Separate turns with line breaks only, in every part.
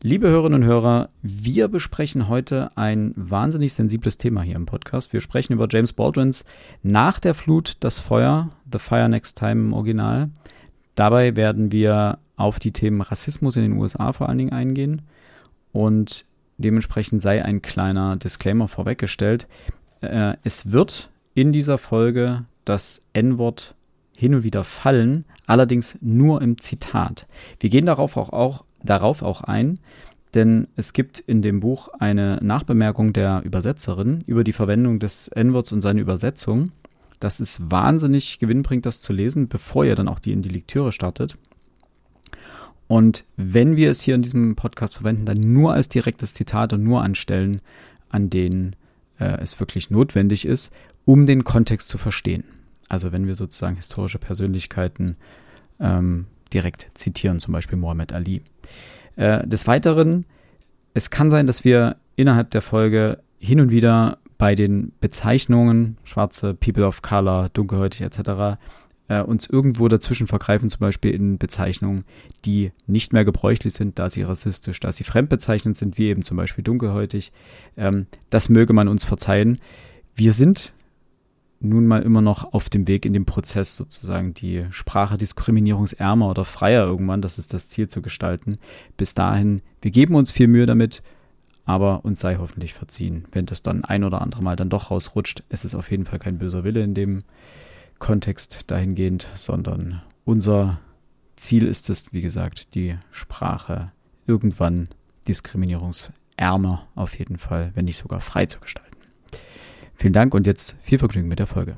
Liebe Hörerinnen und Hörer, wir besprechen heute ein wahnsinnig sensibles Thema hier im Podcast. Wir sprechen über James Baldwins Nach der Flut, das Feuer, The Fire Next Time im Original. Dabei werden wir auf die Themen Rassismus in den USA vor allen Dingen eingehen und dementsprechend sei ein kleiner Disclaimer vorweggestellt. Es wird in dieser Folge das N-Wort hin und wieder fallen, allerdings nur im Zitat. Wir gehen darauf auch ein, denn es gibt in dem Buch eine Nachbemerkung der Übersetzerin über die Verwendung des N-Worts und seine Übersetzung. Das ist wahnsinnig gewinnbringend, das zu lesen, bevor ihr dann auch in die Lektüre startet. Und wenn wir es hier in diesem Podcast verwenden, dann nur als direktes Zitat und nur an Stellen, an denen es wirklich notwendig ist, um den Kontext zu verstehen. Also wenn wir sozusagen historische Persönlichkeiten direkt zitieren, zum Beispiel Muhammad Ali. Des Weiteren, es kann sein, dass wir innerhalb der Folge hin und wieder bei den Bezeichnungen, schwarze, People of Color, dunkelhäutig etc., uns irgendwo dazwischen vergreifen, zum Beispiel in Bezeichnungen, die nicht mehr gebräuchlich sind, da sie rassistisch, da sie fremdbezeichnend sind, wie eben zum Beispiel dunkelhäutig. Das möge man uns verzeihen. Wir sind nun mal immer noch auf dem Weg in dem Prozess, sozusagen die Sprache diskriminierungsärmer oder freier irgendwann, das ist das Ziel, zu gestalten. Bis dahin, wir geben uns viel Mühe damit, aber uns sei hoffentlich verziehen, wenn das dann ein oder andere Mal dann doch rausrutscht. Es ist auf jeden Fall kein böser Wille in dem Kontext dahingehend, sondern unser Ziel ist es, wie gesagt, die Sprache irgendwann diskriminierungsärmer auf jeden Fall, wenn nicht sogar frei zu gestalten. Vielen Dank und jetzt viel Vergnügen mit der Folge.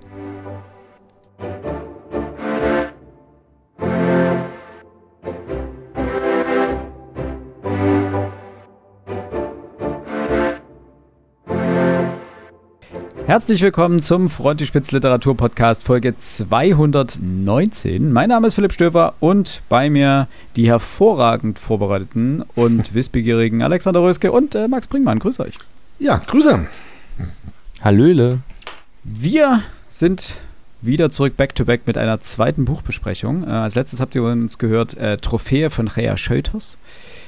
Herzlich willkommen zum Frontispitz Literatur Podcast Folge 219. Mein Name ist Philipp Stöber und bei mir die hervorragend vorbereiteten und wissbegierigen Alexander Röske und Max Bringmann. Grüß euch.
Ja, Grüße.
Hallöle.
Wir sind wieder zurück back-to-back mit einer zweiten Buchbesprechung. Als letztes habt ihr uns gehört Trophäe von Rea Schöters.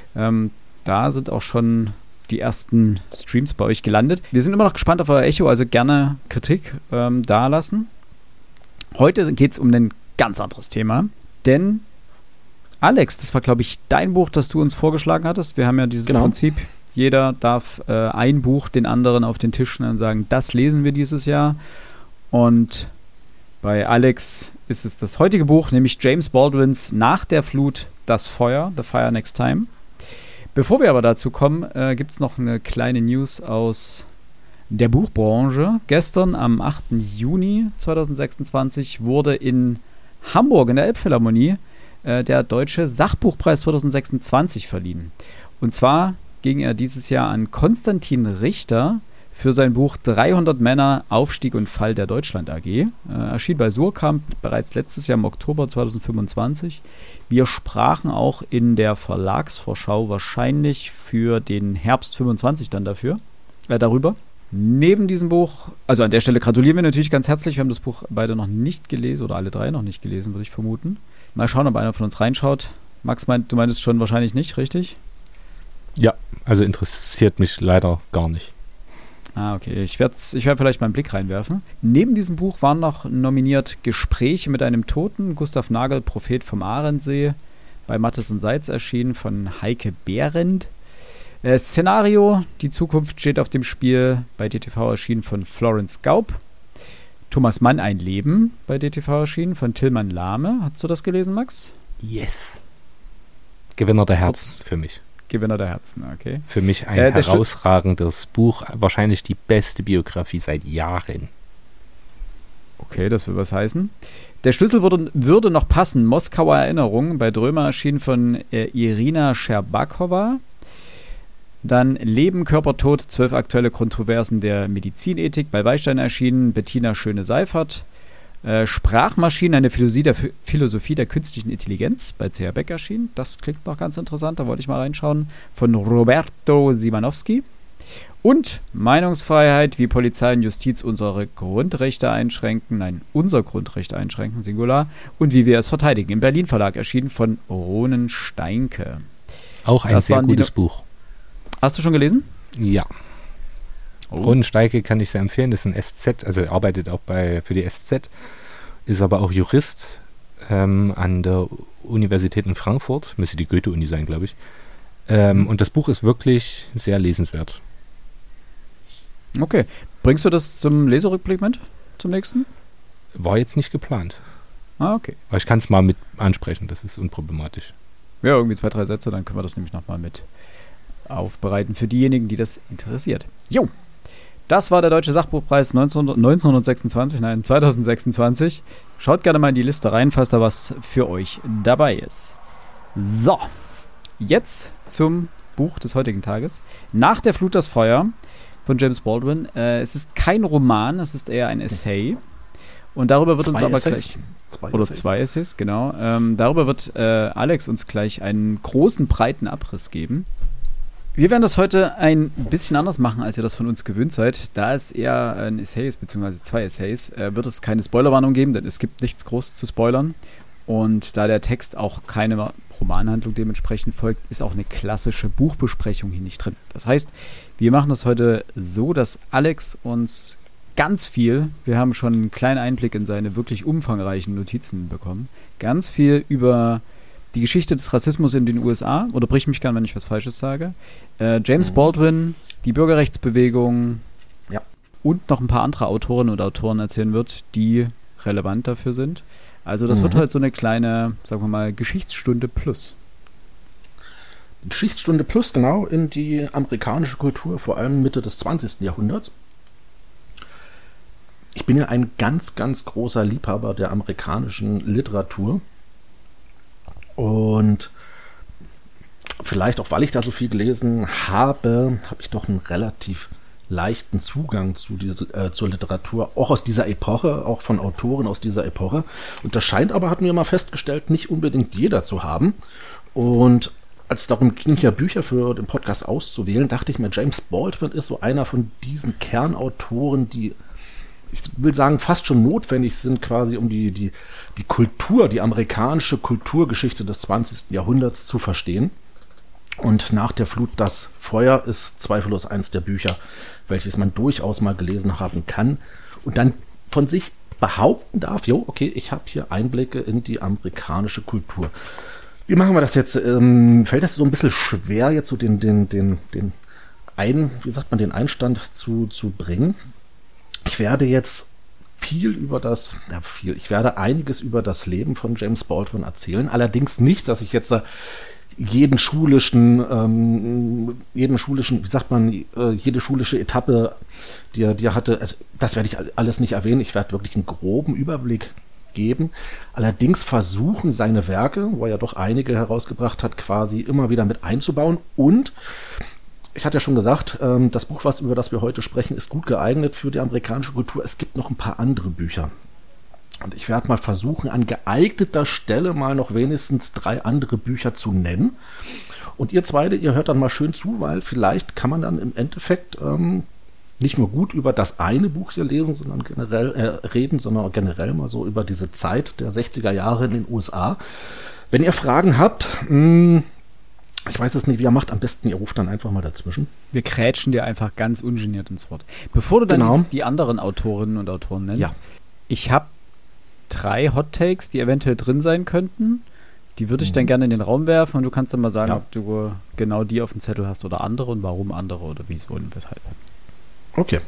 Da sind auch schon die ersten Streams bei euch gelandet. Wir sind immer noch gespannt auf euer Echo, also gerne Kritik dalassen. Heute geht es um ein ganz anderes Thema, denn Alex, das war, glaube ich, dein Buch, das du uns vorgeschlagen hattest. Wir haben ja dieses Prinzip, jeder darf ein Buch den anderen auf den Tisch stellen und sagen, das lesen wir dieses Jahr. Und bei Alex ist es das heutige Buch, nämlich James Baldwins Nach der Flut, das Feuer, The Fire Next Time. Bevor wir aber dazu kommen, gibt es noch eine kleine News aus der Buchbranche. Gestern, am 8. Juni 2026, wurde in Hamburg in der Elbphilharmonie der Deutsche Sachbuchpreis 2026 verliehen. Und zwar ging er dieses Jahr an Konstantin Richter für sein Buch 300 Männer, Aufstieg und Fall der Deutschland AG. Erschien bei Suhrkamp bereits letztes Jahr im Oktober 2025. Wir sprachen auch in der Verlagsvorschau wahrscheinlich für den Herbst 25 dann darüber. Neben diesem Buch, also an der Stelle gratulieren wir natürlich ganz herzlich. Wir haben das Buch beide noch nicht gelesen oder alle drei noch nicht gelesen, würde ich vermuten. Mal schauen, ob einer von uns reinschaut. Max, du meintest schon wahrscheinlich nicht, richtig?
Ja, also interessiert mich leider gar nicht.
Okay. Ich werd vielleicht mal einen Blick reinwerfen. Neben diesem Buch waren noch nominiert Gespräche mit einem Toten, Gustav Nagel, Prophet vom Arendsee, bei Mattes und Seitz erschienen, von Heike Behrendt. Szenario, Die Zukunft steht auf dem Spiel, bei DTV erschienen, von Florence Gaub. Thomas Mann, Ein Leben, bei DTV erschienen, von Tilman Lahme. Hast du das gelesen, Max?
Yes. Gewinner der Herzen für mich.
Gewinner der Herzen, okay.
Für mich ein herausragendes Buch, wahrscheinlich die beste Biografie seit Jahren.
Okay, das will was heißen. Der Schlüssel würde noch passen. Moskauer Erinnerungen, bei Drömer erschienen, von Irina Scherbakowa. Dann Leben, Körper, Tod, 12 aktuelle Kontroversen der Medizinethik, bei Weistein erschienen, Bettina Schöne-Seifert. Sprachmaschinen, eine Philosophie der künstlichen Intelligenz, bei C.H. Beck erschienen. Das klingt noch ganz interessant, da wollte ich mal reinschauen. Von Roberto Simanowski. Und Meinungsfreiheit, wie Polizei und Justiz unser Grundrecht einschränken, Singular, und wie wir es verteidigen. Im Berlin Verlag erschienen, von Ronen Steinke.
Auch ein sehr gutes Buch.
Hast du schon gelesen?
Ja.
Oh.
Ron Steike kann ich sehr empfehlen. Das ist ein SZ, also er arbeitet auch für die SZ, ist aber auch Jurist an der Universität in Frankfurt. Müsste die Goethe-Uni sein, glaube ich. Und das Buch ist wirklich sehr lesenswert.
Okay. Bringst du das zum Leserückblick mit? Zum nächsten?
War jetzt nicht geplant.
Ah, okay.
Aber ich kann es mal mit ansprechen, das ist unproblematisch.
Ja, irgendwie 2, 3 Sätze, dann können wir das nämlich nochmal mit aufbereiten für diejenigen, die das interessiert. Jo, das war der Deutsche Sachbuchpreis 2026. Schaut gerne mal in die Liste rein, falls da was für euch dabei ist. So, jetzt zum Buch des heutigen Tages. Nach der Flut das Feuer von James Baldwin. Es ist kein Roman, es ist eher ein Essay. Und darüber wird uns aber gleich... Zwei Essays, genau. Darüber wird Alex uns gleich einen großen, breiten Abriss geben. Wir werden das heute ein bisschen anders machen, als ihr das von uns gewöhnt seid. Da es eher ein Essay ist, beziehungsweise 2 Essays, wird es keine Spoilerwarnung geben, denn es gibt nichts Großes zu spoilern. Und da der Text auch keine Romanhandlung dementsprechend folgt, ist auch eine klassische Buchbesprechung hier nicht drin. Das heißt, wir machen das heute so, dass Alex uns ganz viel, wir haben schon einen kleinen Einblick in seine wirklich umfangreichen Notizen bekommen, ganz viel über die Geschichte des Rassismus in den USA, oder brich mich gern, wenn ich was Falsches sage, James Baldwin, die Bürgerrechtsbewegung und noch ein paar andere Autorinnen und Autoren erzählen wird, die relevant dafür sind. Also das wird heute so eine kleine, sagen wir mal, Geschichtsstunde plus.
Geschichtsstunde plus, genau, in die amerikanische Kultur, vor allem Mitte des 20. Jahrhunderts. Ich bin ja ein ganz, ganz großer Liebhaber der amerikanischen Literatur. Und vielleicht auch, weil ich da so viel gelesen habe, habe ich doch einen relativ leichten Zugang zur Literatur, auch aus dieser Epoche, auch von Autoren aus dieser Epoche. Und das scheint aber, hatten wir mal festgestellt, nicht unbedingt jeder zu haben. Und als es darum ging, ja Bücher für den Podcast auszuwählen, dachte ich mir, James Baldwin ist so einer von diesen Kernautoren, die, ich will sagen, fast schon notwendig sind, quasi um die Kultur, die amerikanische Kulturgeschichte des 20. Jahrhunderts zu verstehen. Und nach der Flut das Feuer ist zweifellos eins der Bücher, welches man durchaus mal gelesen haben kann und dann von sich behaupten darf, okay, ich habe hier Einblicke in die amerikanische Kultur. Wie machen wir das jetzt? Fällt das so ein bisschen schwer, jetzt so den Einstand zu bringen? Ich werde jetzt ich werde einiges über das Leben von James Baldwin erzählen. Allerdings nicht, dass ich jetzt jede schulische Etappe, die er hatte, also das werde ich alles nicht erwähnen. Ich werde wirklich einen groben Überblick geben. Allerdings versuchen seine Werke, wo er ja doch einige herausgebracht hat, quasi immer wieder mit einzubauen. Und ich hatte ja schon gesagt, das Buch, über das wir heute sprechen, ist gut geeignet für die amerikanische Kultur. Es gibt noch ein paar andere Bücher. Und ich werde mal versuchen, an geeigneter Stelle mal noch wenigstens 3 andere Bücher zu nennen. Und ihr hört dann mal schön zu, weil vielleicht kann man dann im Endeffekt nicht nur gut über das eine Buch hier reden, sondern generell mal so über diese Zeit der 60er Jahre in den USA. Wenn ihr Fragen habt, ich weiß es nicht, wie ihr macht, am besten ihr ruft dann einfach mal dazwischen.
Wir krätschen dir einfach ganz ungeniert ins Wort. Bevor du dann jetzt die anderen Autorinnen und Autoren nennst, ich habe 3 Hot Takes, die eventuell drin sein könnten. Die würde ich dann gerne in den Raum werfen und du kannst dann mal sagen, ob du genau die auf dem Zettel hast oder andere und warum andere oder wieso und weshalb.
Okay.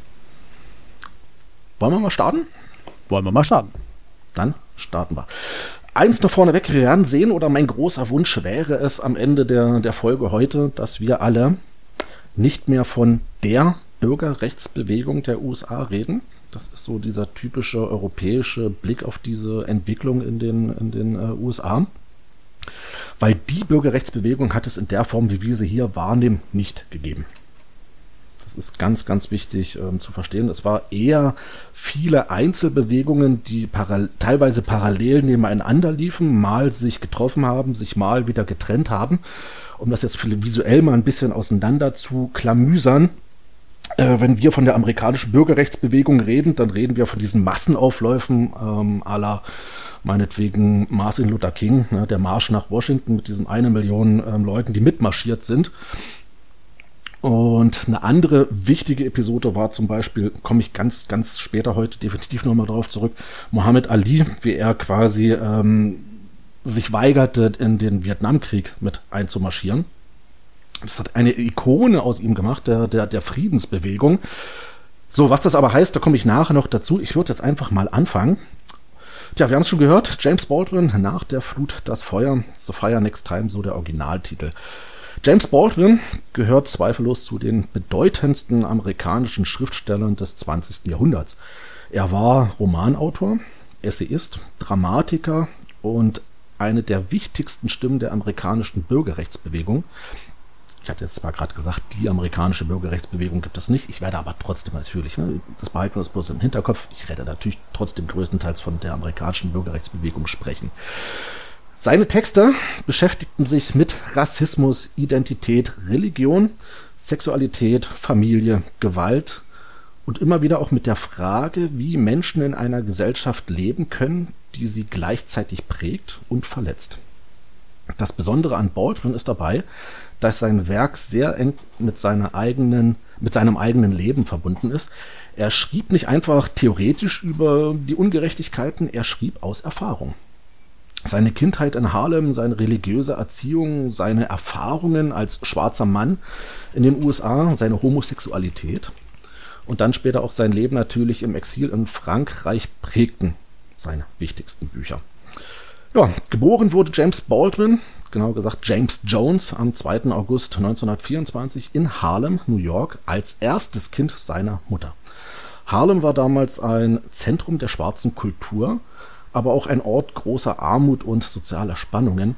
Wollen wir mal starten?
Wollen wir mal starten.
Dann starten wir. Eins noch vorneweg, wir werden sehen, oder mein großer Wunsch wäre es am Ende der Folge heute, dass wir alle nicht mehr von der Bürgerrechtsbewegung der USA reden. Das ist so dieser typische europäische Blick auf diese Entwicklung in den USA. Weil die Bürgerrechtsbewegung hat es in der Form, wie wir sie hier wahrnehmen, nicht gegeben. Das ist ganz, ganz wichtig zu verstehen. Es war eher viele Einzelbewegungen, die teilweise parallel nebeneinander liefen, mal sich getroffen haben, sich mal wieder getrennt haben. Um das jetzt visuell mal ein bisschen auseinander zu klamüsern. Wenn wir von der amerikanischen Bürgerrechtsbewegung reden, dann reden wir von diesen Massenaufläufen à la meinetwegen Martin Luther King, der Marsch nach Washington mit diesen 1 Million Leuten, die mitmarschiert sind. Und eine andere wichtige Episode war zum Beispiel, komme ich ganz später heute definitiv nochmal drauf zurück, Muhammad Ali, wie er quasi sich weigerte, in den Vietnamkrieg mit einzumarschieren. Das hat eine Ikone aus ihm gemacht, der Friedensbewegung. So, was das aber heißt, da komme ich nachher noch dazu. Ich würde jetzt einfach mal anfangen. Tja, wir haben es schon gehört, James Baldwin, Nach der Flut, das Feuer, The Fire Next Time, so der Originaltitel. James Baldwin gehört zweifellos zu den bedeutendsten amerikanischen Schriftstellern des 20. Jahrhunderts. Er war Romanautor, Essayist, Dramatiker und eine der wichtigsten Stimmen der amerikanischen Bürgerrechtsbewegung. Ich hatte jetzt zwar gerade gesagt, die amerikanische Bürgerrechtsbewegung gibt es nicht. Ich werde aber trotzdem natürlich, das behalten wir uns bloß im Hinterkopf, ich werde natürlich trotzdem größtenteils von der amerikanischen Bürgerrechtsbewegung sprechen. Seine Texte beschäftigten sich mit Rassismus, Identität, Religion, Sexualität, Familie, Gewalt und immer wieder auch mit der Frage, wie Menschen in einer Gesellschaft leben können, die sie gleichzeitig prägt und verletzt. Das Besondere an Baldwin ist dabei, dass sein Werk sehr eng mit seinem eigenen Leben verbunden ist. Er schrieb nicht einfach theoretisch über die Ungerechtigkeiten, er schrieb aus Erfahrung. Seine Kindheit in Harlem, seine religiöse Erziehung, seine Erfahrungen als schwarzer Mann in den USA, seine Homosexualität und dann später auch sein Leben natürlich im Exil in Frankreich prägten seine wichtigsten Bücher. Ja, geboren wurde James Baldwin, genau gesagt James Jones, am 2. August 1924 in Harlem, New York, als erstes Kind seiner Mutter. Harlem war damals ein Zentrum der schwarzen Kultur, aber auch ein Ort großer Armut und sozialer Spannungen.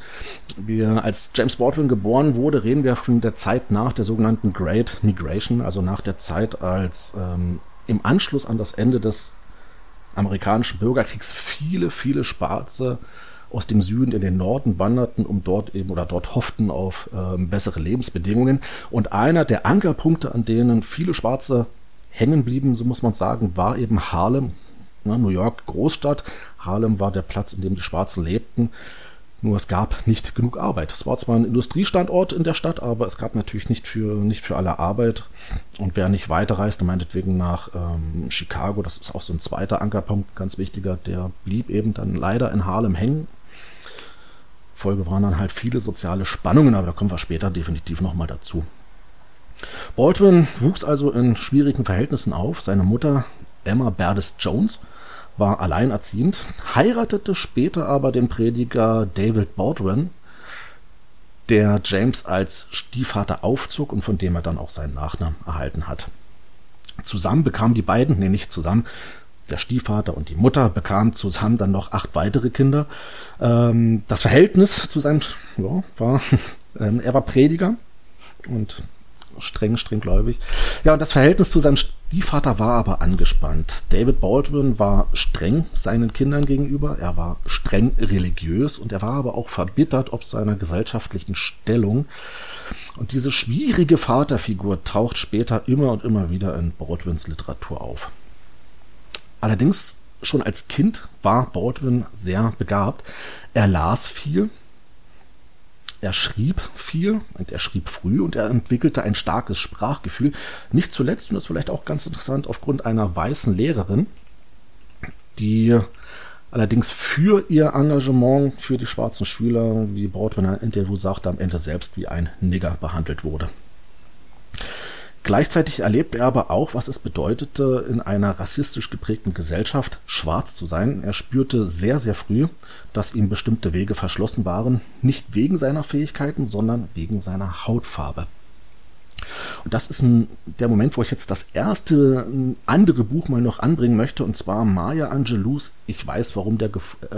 Als James Baldwin geboren wurde, reden wir von der Zeit nach der sogenannten Great Migration, also nach der Zeit, als im Anschluss an das Ende des amerikanischen Bürgerkriegs viele Schwarze aus dem Süden in den Norden wanderten, um dort hofften auf bessere Lebensbedingungen. Und einer der Ankerpunkte, an denen viele Schwarze hängen blieben, so muss man sagen, war eben Harlem. New York, Großstadt. Harlem war der Platz, in dem die Schwarzen lebten. Nur es gab nicht genug Arbeit. Es war zwar ein Industriestandort in der Stadt, aber es gab natürlich nicht für alle Arbeit. Und wer nicht weiterreiste, meinetwegen nach Chicago, das ist auch so ein zweiter Ankerpunkt, ganz wichtiger, der blieb eben dann leider in Harlem hängen. Folge waren dann halt viele soziale Spannungen, aber da kommen wir später definitiv nochmal dazu. Baldwin wuchs also in schwierigen Verhältnissen auf. Seine Mutter Emma Berdis Jones war alleinerziehend, heiratete später aber den Prediger David Baldwin, der James als Stiefvater aufzog und von dem er dann auch seinen Nachnamen erhalten hat. Zusammen bekamen die beiden, nicht zusammen, der Stiefvater und die Mutter bekamen zusammen dann noch 8 weitere Kinder. Das Verhältnis zu seinem, war, er war Prediger und streng gläubig. Ja, und das Verhältnis zu seinem Stiefvater war aber angespannt. David Baldwin war streng seinen Kindern gegenüber, er war streng religiös und er war aber auch verbittert ob seiner gesellschaftlichen Stellung. Und diese schwierige Vaterfigur taucht später immer und immer wieder in Baldwins Literatur auf. Allerdings schon als Kind war Baldwin sehr begabt. Er las viel, er schrieb viel und er schrieb früh und er entwickelte ein starkes Sprachgefühl. Nicht zuletzt, und das ist vielleicht auch ganz interessant, aufgrund einer weißen Lehrerin, die allerdings für ihr Engagement für die schwarzen Schüler, wie Baldwin in einem Interview sagte, am Ende selbst wie ein Nigger behandelt wurde. Gleichzeitig erlebte er aber auch, was es bedeutete, in einer rassistisch geprägten Gesellschaft schwarz zu sein. Er spürte sehr, sehr früh, dass ihm bestimmte Wege verschlossen waren, nicht wegen seiner Fähigkeiten, sondern wegen seiner Hautfarbe. Und das ist der Moment, wo ich jetzt das erste andere Buch mal noch anbringen möchte, und zwar Maya Angelou's Ich weiß, warum der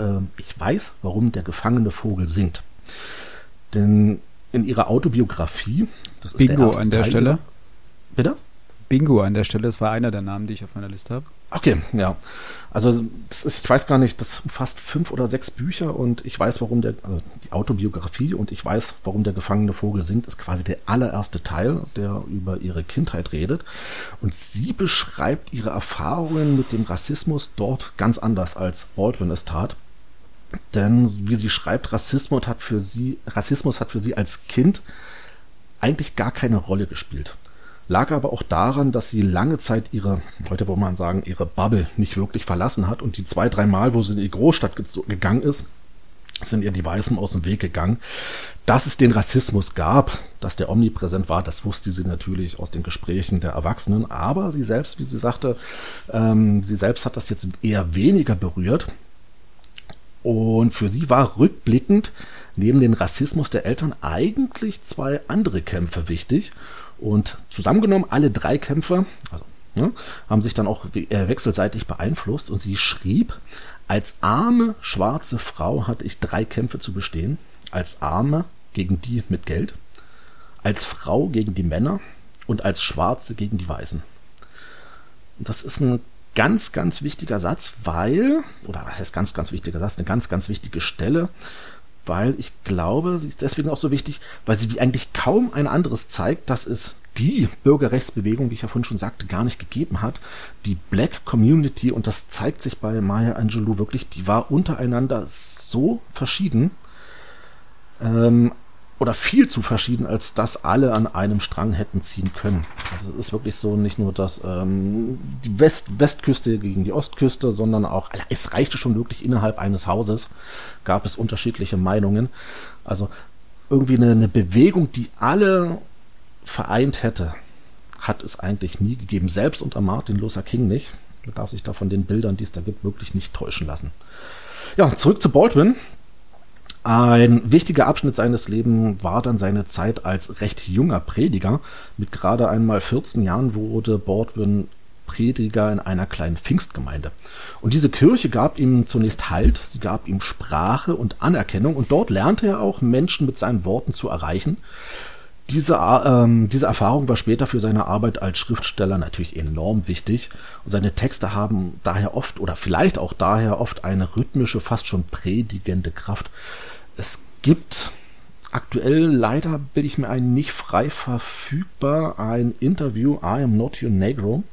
gefangene Vogel singt. Denn in ihrer Autobiografie, das ist
Bingo
der erste
an der
Teil,
Stelle.
Bitte?
Bingo an der Stelle, das war einer der Namen, die ich auf meiner Liste habe.
Okay, ja. Also ich weiß gar nicht, das umfasst 5 oder 6 Bücher und ich weiß, warum die Autobiografie und ich weiß, warum der gefangene Vogel singt, ist quasi der allererste Teil, der über ihre Kindheit redet. Und sie beschreibt ihre Erfahrungen mit dem Rassismus dort ganz anders, als Baldwin es tat. Denn, wie sie schreibt, Rassismus hat für sie als Kind eigentlich gar keine Rolle gespielt. lag aber auch daran, dass sie lange Zeit heute würde man sagen, ihre Bubble nicht wirklich verlassen hat und die 2-3 Mal, wo sie in die Großstadt gegangen ist, sind ihr die Weißen aus dem Weg gegangen. Dass es den Rassismus gab, dass der omnipräsent war, das wusste sie natürlich aus den Gesprächen der Erwachsenen, aber sie selbst, wie sie sagte, sie selbst hat das jetzt eher weniger berührt. Und für sie war rückblickend neben dem Rassismus der Eltern eigentlich 2 andere Kämpfe wichtig. Und zusammengenommen alle 3 Kämpfe haben sich dann auch wechselseitig beeinflusst. Und sie schrieb, als arme schwarze Frau hatte ich 3 Kämpfe zu bestehen. Als Arme gegen die mit Geld, als Frau gegen die Männer und als Schwarze gegen die Weißen. Und das ist ein ganz, ganz wichtiger Satz, was heißt ganz, ganz wichtiger Satz, eine ganz, ganz wichtige Stelle, weil ich glaube, sie ist deswegen auch so wichtig, weil sie wie eigentlich kaum ein anderes zeigt, dass es die Bürgerrechtsbewegung, wie ich ja vorhin schon sagte, gar nicht gegeben hat. Die Black Community, und das zeigt sich bei Maya Angelou wirklich, die war untereinander so verschieden, oder viel zu verschieden, als dass alle an einem Strang hätten ziehen können. Also es ist wirklich so, nicht nur dass die Westküste gegen die Ostküste, sondern auch, es reichte schon wirklich innerhalb eines Hauses, gab es unterschiedliche Meinungen. Also irgendwie eine Bewegung, die alle vereint hätte, hat es eigentlich nie gegeben. Selbst unter Martin Luther King nicht. Man darf sich da von den Bildern, die es da gibt, wirklich nicht täuschen lassen. Ja, zurück zu Baldwin. Ein wichtiger Abschnitt seines Lebens war dann seine Zeit als recht junger Prediger. Mit gerade einmal 14 Jahren wurde Baldwin Prediger in einer kleinen Pfingstgemeinde. Und diese Kirche gab ihm zunächst Halt, sie gab ihm Sprache und Anerkennung und dort lernte er auch, Menschen mit seinen Worten zu erreichen. Diese Erfahrung war später für seine Arbeit als Schriftsteller natürlich enorm wichtig und seine Texte haben daher oft oder vielleicht auch daher oft eine rhythmische, fast schon predigende Kraft. Es gibt aktuell, leider bin ich mir nicht frei verfügbar, ein Interview, I Am Not Your Negro,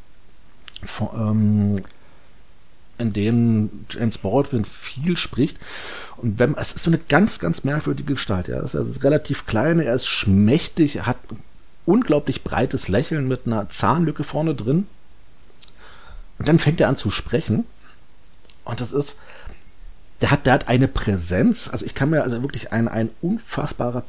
in dem James Baldwin viel spricht. Und es ist so eine ganz, ganz merkwürdige Gestalt. Er ist relativ klein, er ist schmächtig, er hat ein unglaublich breites Lächeln mit einer Zahnlücke vorne drin. Und dann fängt er an zu sprechen. Und das ist, der hat eine Präsenz, also ich kann mir also wirklich ein unfassbarer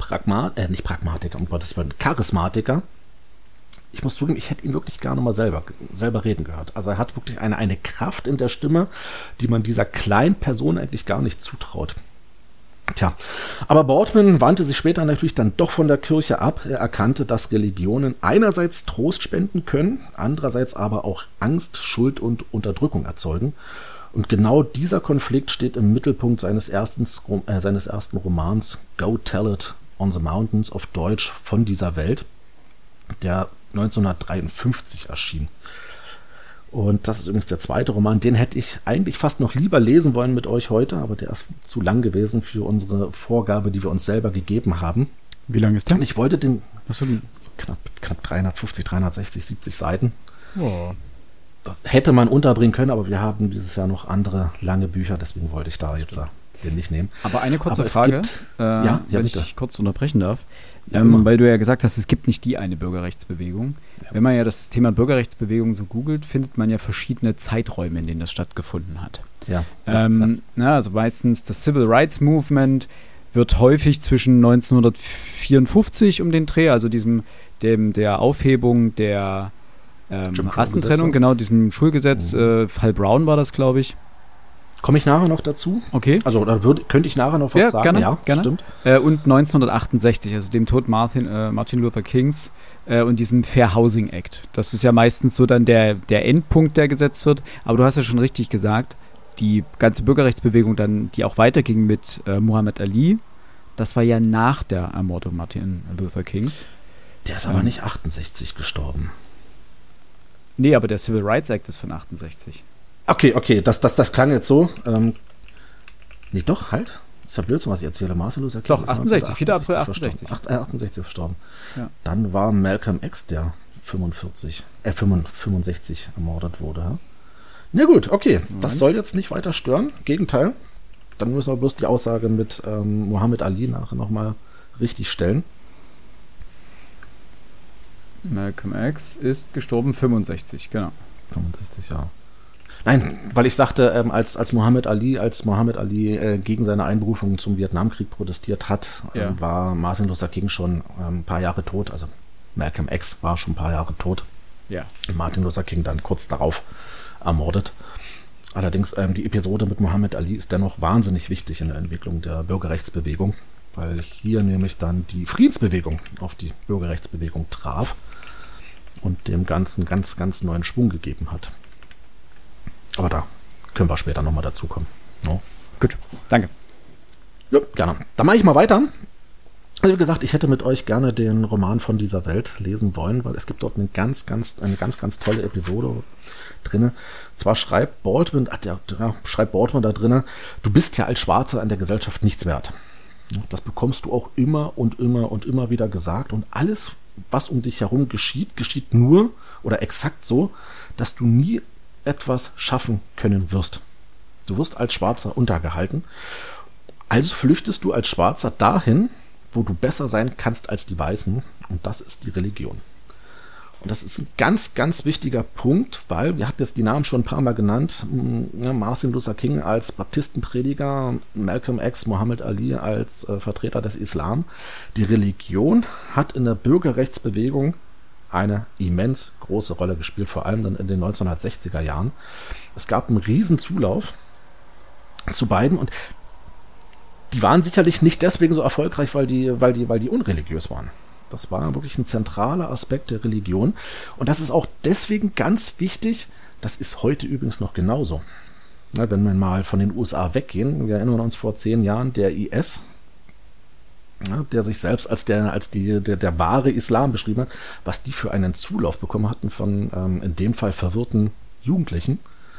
Charismatiker. Ich muss zugeben, ich hätte ihn wirklich gerne mal selber reden gehört. Also er hat wirklich eine Kraft in der Stimme, die man dieser kleinen Person eigentlich gar nicht zutraut. Tja, aber Baldwin wandte sich später natürlich dann doch von der Kirche ab. Er erkannte, dass Religionen einerseits Trost spenden können, andererseits aber auch Angst, Schuld und Unterdrückung erzeugen. Und genau dieser Konflikt steht im Mittelpunkt seines ersten Romans Go Tell It on the Mountains, auf Deutsch Von dieser Welt, der 1953 erschien. Und das ist übrigens der zweite Roman, den hätte ich eigentlich fast noch lieber lesen wollen mit euch heute, aber der ist zu lang gewesen für unsere Vorgabe, die wir uns selber gegeben haben.
Wie lang ist der?
Und ich wollte den so knapp 350, 360, 70 Seiten.
Oh.
Das hätte man unterbringen können, aber wir haben dieses Jahr noch andere lange Bücher, deswegen wollte ich da jetzt den nicht nehmen.
Aber eine kurze Frage, wenn ich dich kurz unterbrechen darf.
Ja,
weil du ja gesagt hast, es gibt nicht die eine Bürgerrechtsbewegung. Ja. Wenn man ja das Thema Bürgerrechtsbewegung so googelt, findet man ja verschiedene Zeiträume, in denen das stattgefunden hat.
Ja.
Also meistens das Civil Rights Movement wird häufig zwischen 1954 um den Dreh, also der Aufhebung der Rassentrennung, genau, diesem Schulgesetz, Fall Brown war das, glaube ich.
Komme ich nachher noch dazu?
Okay.
Also könnte ich nachher noch was sagen?
Gerne,
ja,
gerne.
Stimmt.
Und 1968, also dem Tod Martin Luther Kings und diesem Fair Housing Act. Das ist ja meistens so dann der Endpunkt, der gesetzt wird. Aber du hast ja schon richtig gesagt, die ganze Bürgerrechtsbewegung dann, die auch weiterging mit Muhammad Ali, das war ja nach der Ermordung Martin Luther Kings.
Der ist aber nicht 68 gestorben.
Nee, aber der Civil Rights Act ist von 68.
Okay, das klang jetzt so. Nee, doch, halt. Ist ja Blödsinn, was ich erzähle. Martin Luther King
doch, 68, 4. April 68.
68 verstorben.
Ja.
Dann war Malcolm X, der 65 ermordet wurde. Na gut, okay. Das soll jetzt nicht weiter stören. Gegenteil. Dann müssen wir bloß die Aussage mit Muhammad Ali nachher nochmal richtig stellen.
Malcolm X ist gestorben 65, genau.
65, ja. Nein, weil ich sagte, als Muhammad Ali gegen seine Einberufung zum Vietnamkrieg protestiert hat, war Martin Luther King schon ein paar Jahre tot. Also Malcolm X war schon ein paar Jahre tot.
Ja.
Martin Luther King dann kurz darauf ermordet. Allerdings die Episode mit Muhammad Ali ist dennoch wahnsinnig wichtig in der Entwicklung der Bürgerrechtsbewegung, weil hier nämlich dann die Friedensbewegung auf die Bürgerrechtsbewegung traf und dem Ganzen ganz, ganz neuen Schwung gegeben hat. Aber da können wir später nochmal dazu kommen. No?
Gut, danke.
Ja, gerne. Dann mache ich mal weiter. Also wie gesagt, ich hätte mit euch gerne den Roman von dieser Welt lesen wollen, weil es gibt dort eine ganz, ganz tolle Episode drin. Zwar schreibt Baldwin da drin, du bist ja als Schwarzer in der Gesellschaft nichts wert. Das bekommst du auch immer und immer wieder gesagt. Und alles, was um dich herum geschieht, geschieht nur oder exakt so, dass du nie etwas schaffen können wirst. Du wirst als Schwarzer untergehalten. Also flüchtest du als Schwarzer dahin, wo du besser sein kannst als die Weißen. Und das ist die Religion. Und das ist ein ganz, ganz wichtiger Punkt, weil wir hatten jetzt die Namen schon ein paar Mal genannt. Martin Luther King als Baptistenprediger, Malcolm X, Muhammad Ali als Vertreter des Islam. Die Religion hat in der Bürgerrechtsbewegung eine immens große Rolle gespielt, vor allem dann in den 1960er Jahren. Es gab einen riesen Zulauf zu beiden und die waren sicherlich nicht deswegen so erfolgreich, weil die unreligiös waren. Das war wirklich ein zentraler Aspekt der Religion und das ist auch deswegen ganz wichtig, das ist heute übrigens noch genauso. Ja, wenn wir mal von den USA weggehen, wir erinnern uns vor 10 Jahren, der IS, ja, der sich selbst als der wahre Islam beschrieben hat, was die für einen Zulauf bekommen hatten von in dem Fall verwirrten Jugendlichen,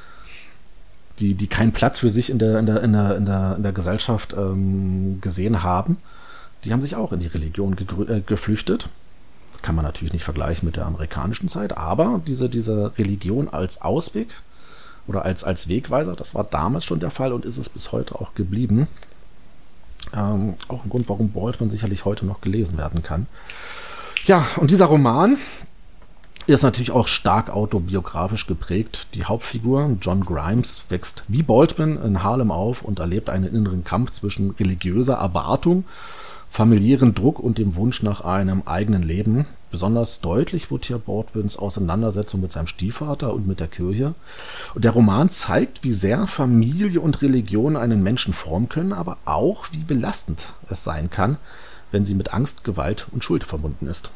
die keinen Platz für sich in der Gesellschaft gesehen haben. Die haben sich auch in die Religion geflüchtet. Das kann man natürlich nicht vergleichen mit der amerikanischen Zeit, aber diese Religion als Ausweg oder als Wegweiser, das war damals schon der Fall und ist es bis heute auch geblieben. Auch ein Grund, warum Baldwin sicherlich heute noch gelesen werden kann. Ja, und dieser Roman ist natürlich auch stark autobiografisch geprägt. Die Hauptfigur, John Grimes, wächst wie Baldwin in Harlem auf und erlebt einen inneren Kampf zwischen religiöser Erwartung, familiären Druck und dem Wunsch nach einem eigenen Leben. Besonders deutlich wird hier Baldwins Auseinandersetzung mit seinem Stiefvater und mit der Kirche. Und der Roman zeigt, wie sehr Familie und Religion einen Menschen formen können, aber auch, wie belastend es sein kann, wenn sie mit Angst, Gewalt und Schuld verbunden ist.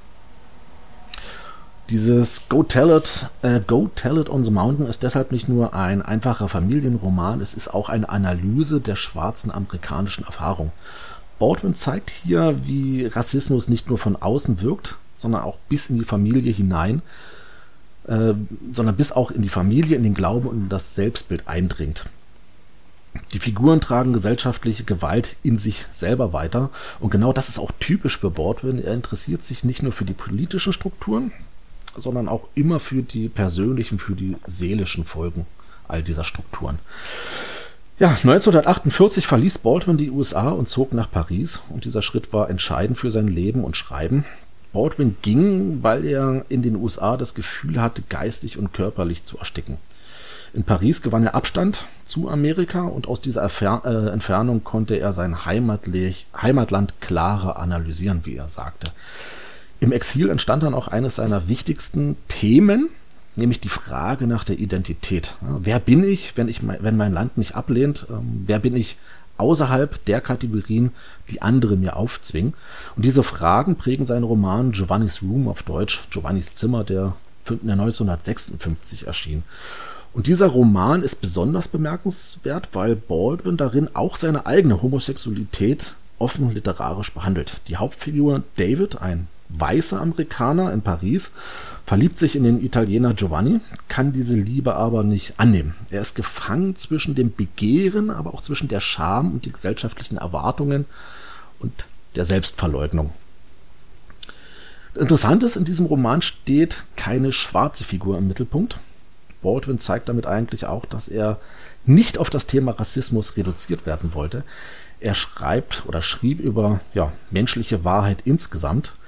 Dieses Go Tell It on the Mountain ist deshalb nicht nur ein einfacher Familienroman, es ist auch eine Analyse der schwarzen amerikanischen Erfahrung. Baldwin zeigt hier, wie Rassismus nicht nur von außen wirkt, sondern auch bis in die Familie hinein, sondern bis auch in die Familie, in den Glauben und in das Selbstbild eindringt. Die Figuren tragen gesellschaftliche Gewalt in sich selber weiter und genau das ist auch typisch für Baldwin. Er interessiert sich nicht nur für die politischen Strukturen, sondern auch immer für die persönlichen, für die seelischen Folgen all dieser Strukturen. Ja, 1948 verließ Baldwin die USA und zog nach Paris und dieser Schritt war entscheidend für sein Leben und Schreiben. Baldwin ging, weil er in den USA das Gefühl hatte, geistig und körperlich zu ersticken. In Paris gewann er Abstand zu Amerika und aus dieser Entfernung konnte er sein Heimatland klarer analysieren, wie er sagte. Im Exil entstand dann auch eines seiner wichtigsten Themen, nämlich die Frage nach der Identität. Ja, wer bin ich, wenn mein Land mich ablehnt? Wer bin ich außerhalb der Kategorien, die andere mir aufzwingen? Und diese Fragen prägen seinen Roman Giovanni's Room, auf Deutsch Giovannis Zimmer, der 1956 erschien. Und dieser Roman ist besonders bemerkenswert, weil Baldwin darin auch seine eigene Homosexualität offen literarisch behandelt. Die Hauptfigur David, ein weißer Amerikaner in Paris, verliebt sich in den Italiener Giovanni, kann diese Liebe aber nicht annehmen. Er ist gefangen zwischen dem Begehren, aber auch zwischen der Scham und den gesellschaftlichen Erwartungen und der Selbstverleugnung. Interessant ist, in diesem Roman steht keine schwarze Figur im Mittelpunkt. Baldwin zeigt damit eigentlich auch, dass er nicht auf das Thema Rassismus reduziert werden wollte. Er schrieb über menschliche Wahrheit insgesamt.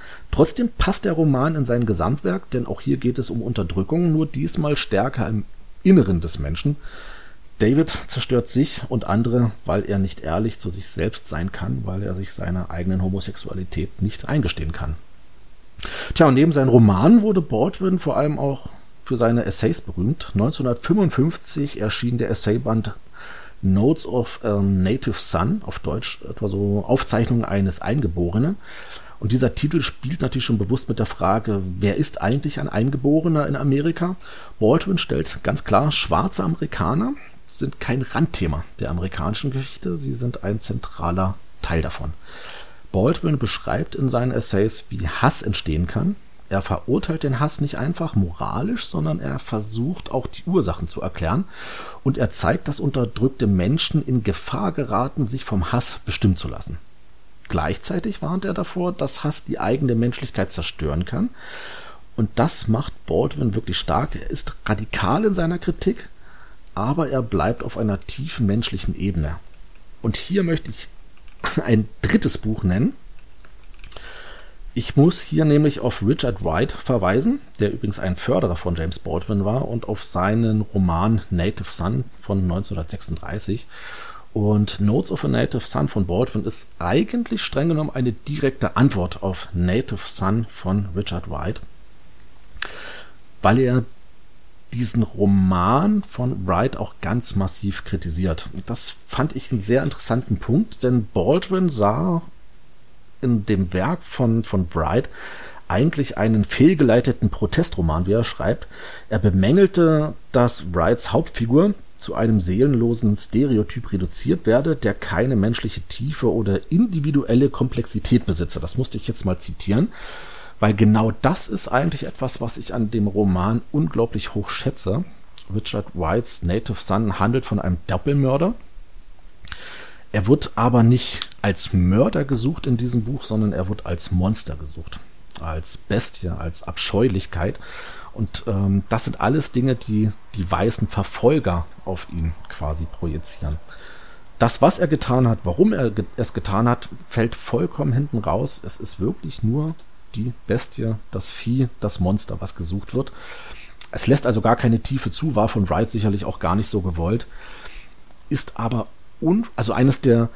Trotzdem passt der Roman in sein Gesamtwerk, denn auch hier geht es um Unterdrückung, nur diesmal stärker im Inneren des Menschen. David zerstört sich und andere, weil er nicht ehrlich zu sich selbst sein kann, weil er sich seiner eigenen Homosexualität nicht eingestehen kann. Tja, und neben seinen Romanen wurde Baldwin vor allem auch für seine Essays berühmt. 1955 erschien der Essayband Notes of a Native Son, auf Deutsch etwa so Aufzeichnungen eines Eingeborenen. Und dieser Titel spielt natürlich schon bewusst mit der Frage, wer ist eigentlich ein Eingeborener in Amerika? Baldwin stellt ganz klar, schwarze Amerikaner sind kein Randthema der amerikanischen Geschichte, sie sind ein zentraler Teil davon. Baldwin beschreibt in seinen Essays, wie Hass entstehen kann. Er verurteilt den Hass nicht einfach moralisch, sondern er versucht auch die Ursachen zu erklären. Und er zeigt, dass unterdrückte Menschen in Gefahr geraten, sich vom Hass bestimmen zu lassen. Gleichzeitig warnt er davor, dass Hass die eigene Menschlichkeit zerstören kann. Und das macht Baldwin wirklich stark. Er ist radikal in seiner Kritik, aber er bleibt auf einer tiefen menschlichen Ebene. Und hier möchte ich ein drittes Buch nennen. Ich muss hier nämlich auf Richard Wright verweisen, der übrigens ein Förderer von James Baldwin war, und auf seinen Roman Native Son von 1936. Und Notes of a Native Son von Baldwin ist eigentlich streng genommen eine direkte Antwort auf Native Son von Richard Wright, weil er diesen Roman von Wright auch ganz massiv kritisiert. Das fand ich einen sehr interessanten Punkt, denn Baldwin sah in dem Werk von Wright eigentlich einen fehlgeleiteten Protestroman, wie er schreibt. Er bemängelte, dass Wrights Hauptfigur zu einem seelenlosen Stereotyp reduziert werde, der keine menschliche Tiefe oder individuelle Komplexität besitze. Das musste ich jetzt mal zitieren, weil genau das ist eigentlich etwas, was ich an dem Roman unglaublich hoch schätze. Richard Wrights Native Son handelt von einem Doppelmörder. Er wird aber nicht als Mörder gesucht in diesem Buch, sondern er wird als Monster gesucht, als Bestie, als Abscheulichkeit. Und das sind alles Dinge, die die weißen Verfolger auf ihn quasi projizieren. Das, was er getan hat, warum er es getan hat, fällt vollkommen hinten raus. Es ist wirklich nur die Bestie, das Vieh, das Monster, was gesucht wird. Es lässt also gar keine Tiefe zu, war von Wright sicherlich auch gar nicht so gewollt, ist aber also eines der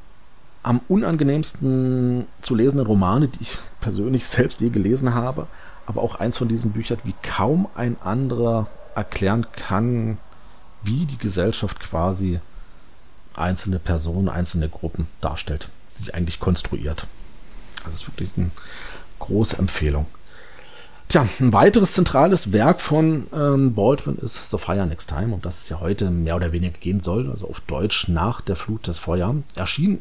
am unangenehmsten zu lesenden Romane, die ich persönlich selbst je gelesen habe, aber auch eins von diesen Büchern, wie kaum ein anderer erklären kann, wie die Gesellschaft quasi einzelne Personen, einzelne Gruppen darstellt, sie eigentlich konstruiert. Das ist wirklich eine große Empfehlung. Tja, ein weiteres zentrales Werk von Baldwin ist The Fire Next Time, um das es ja heute mehr oder weniger gehen soll, also auf Deutsch Nach der Flut das Feuer, erschien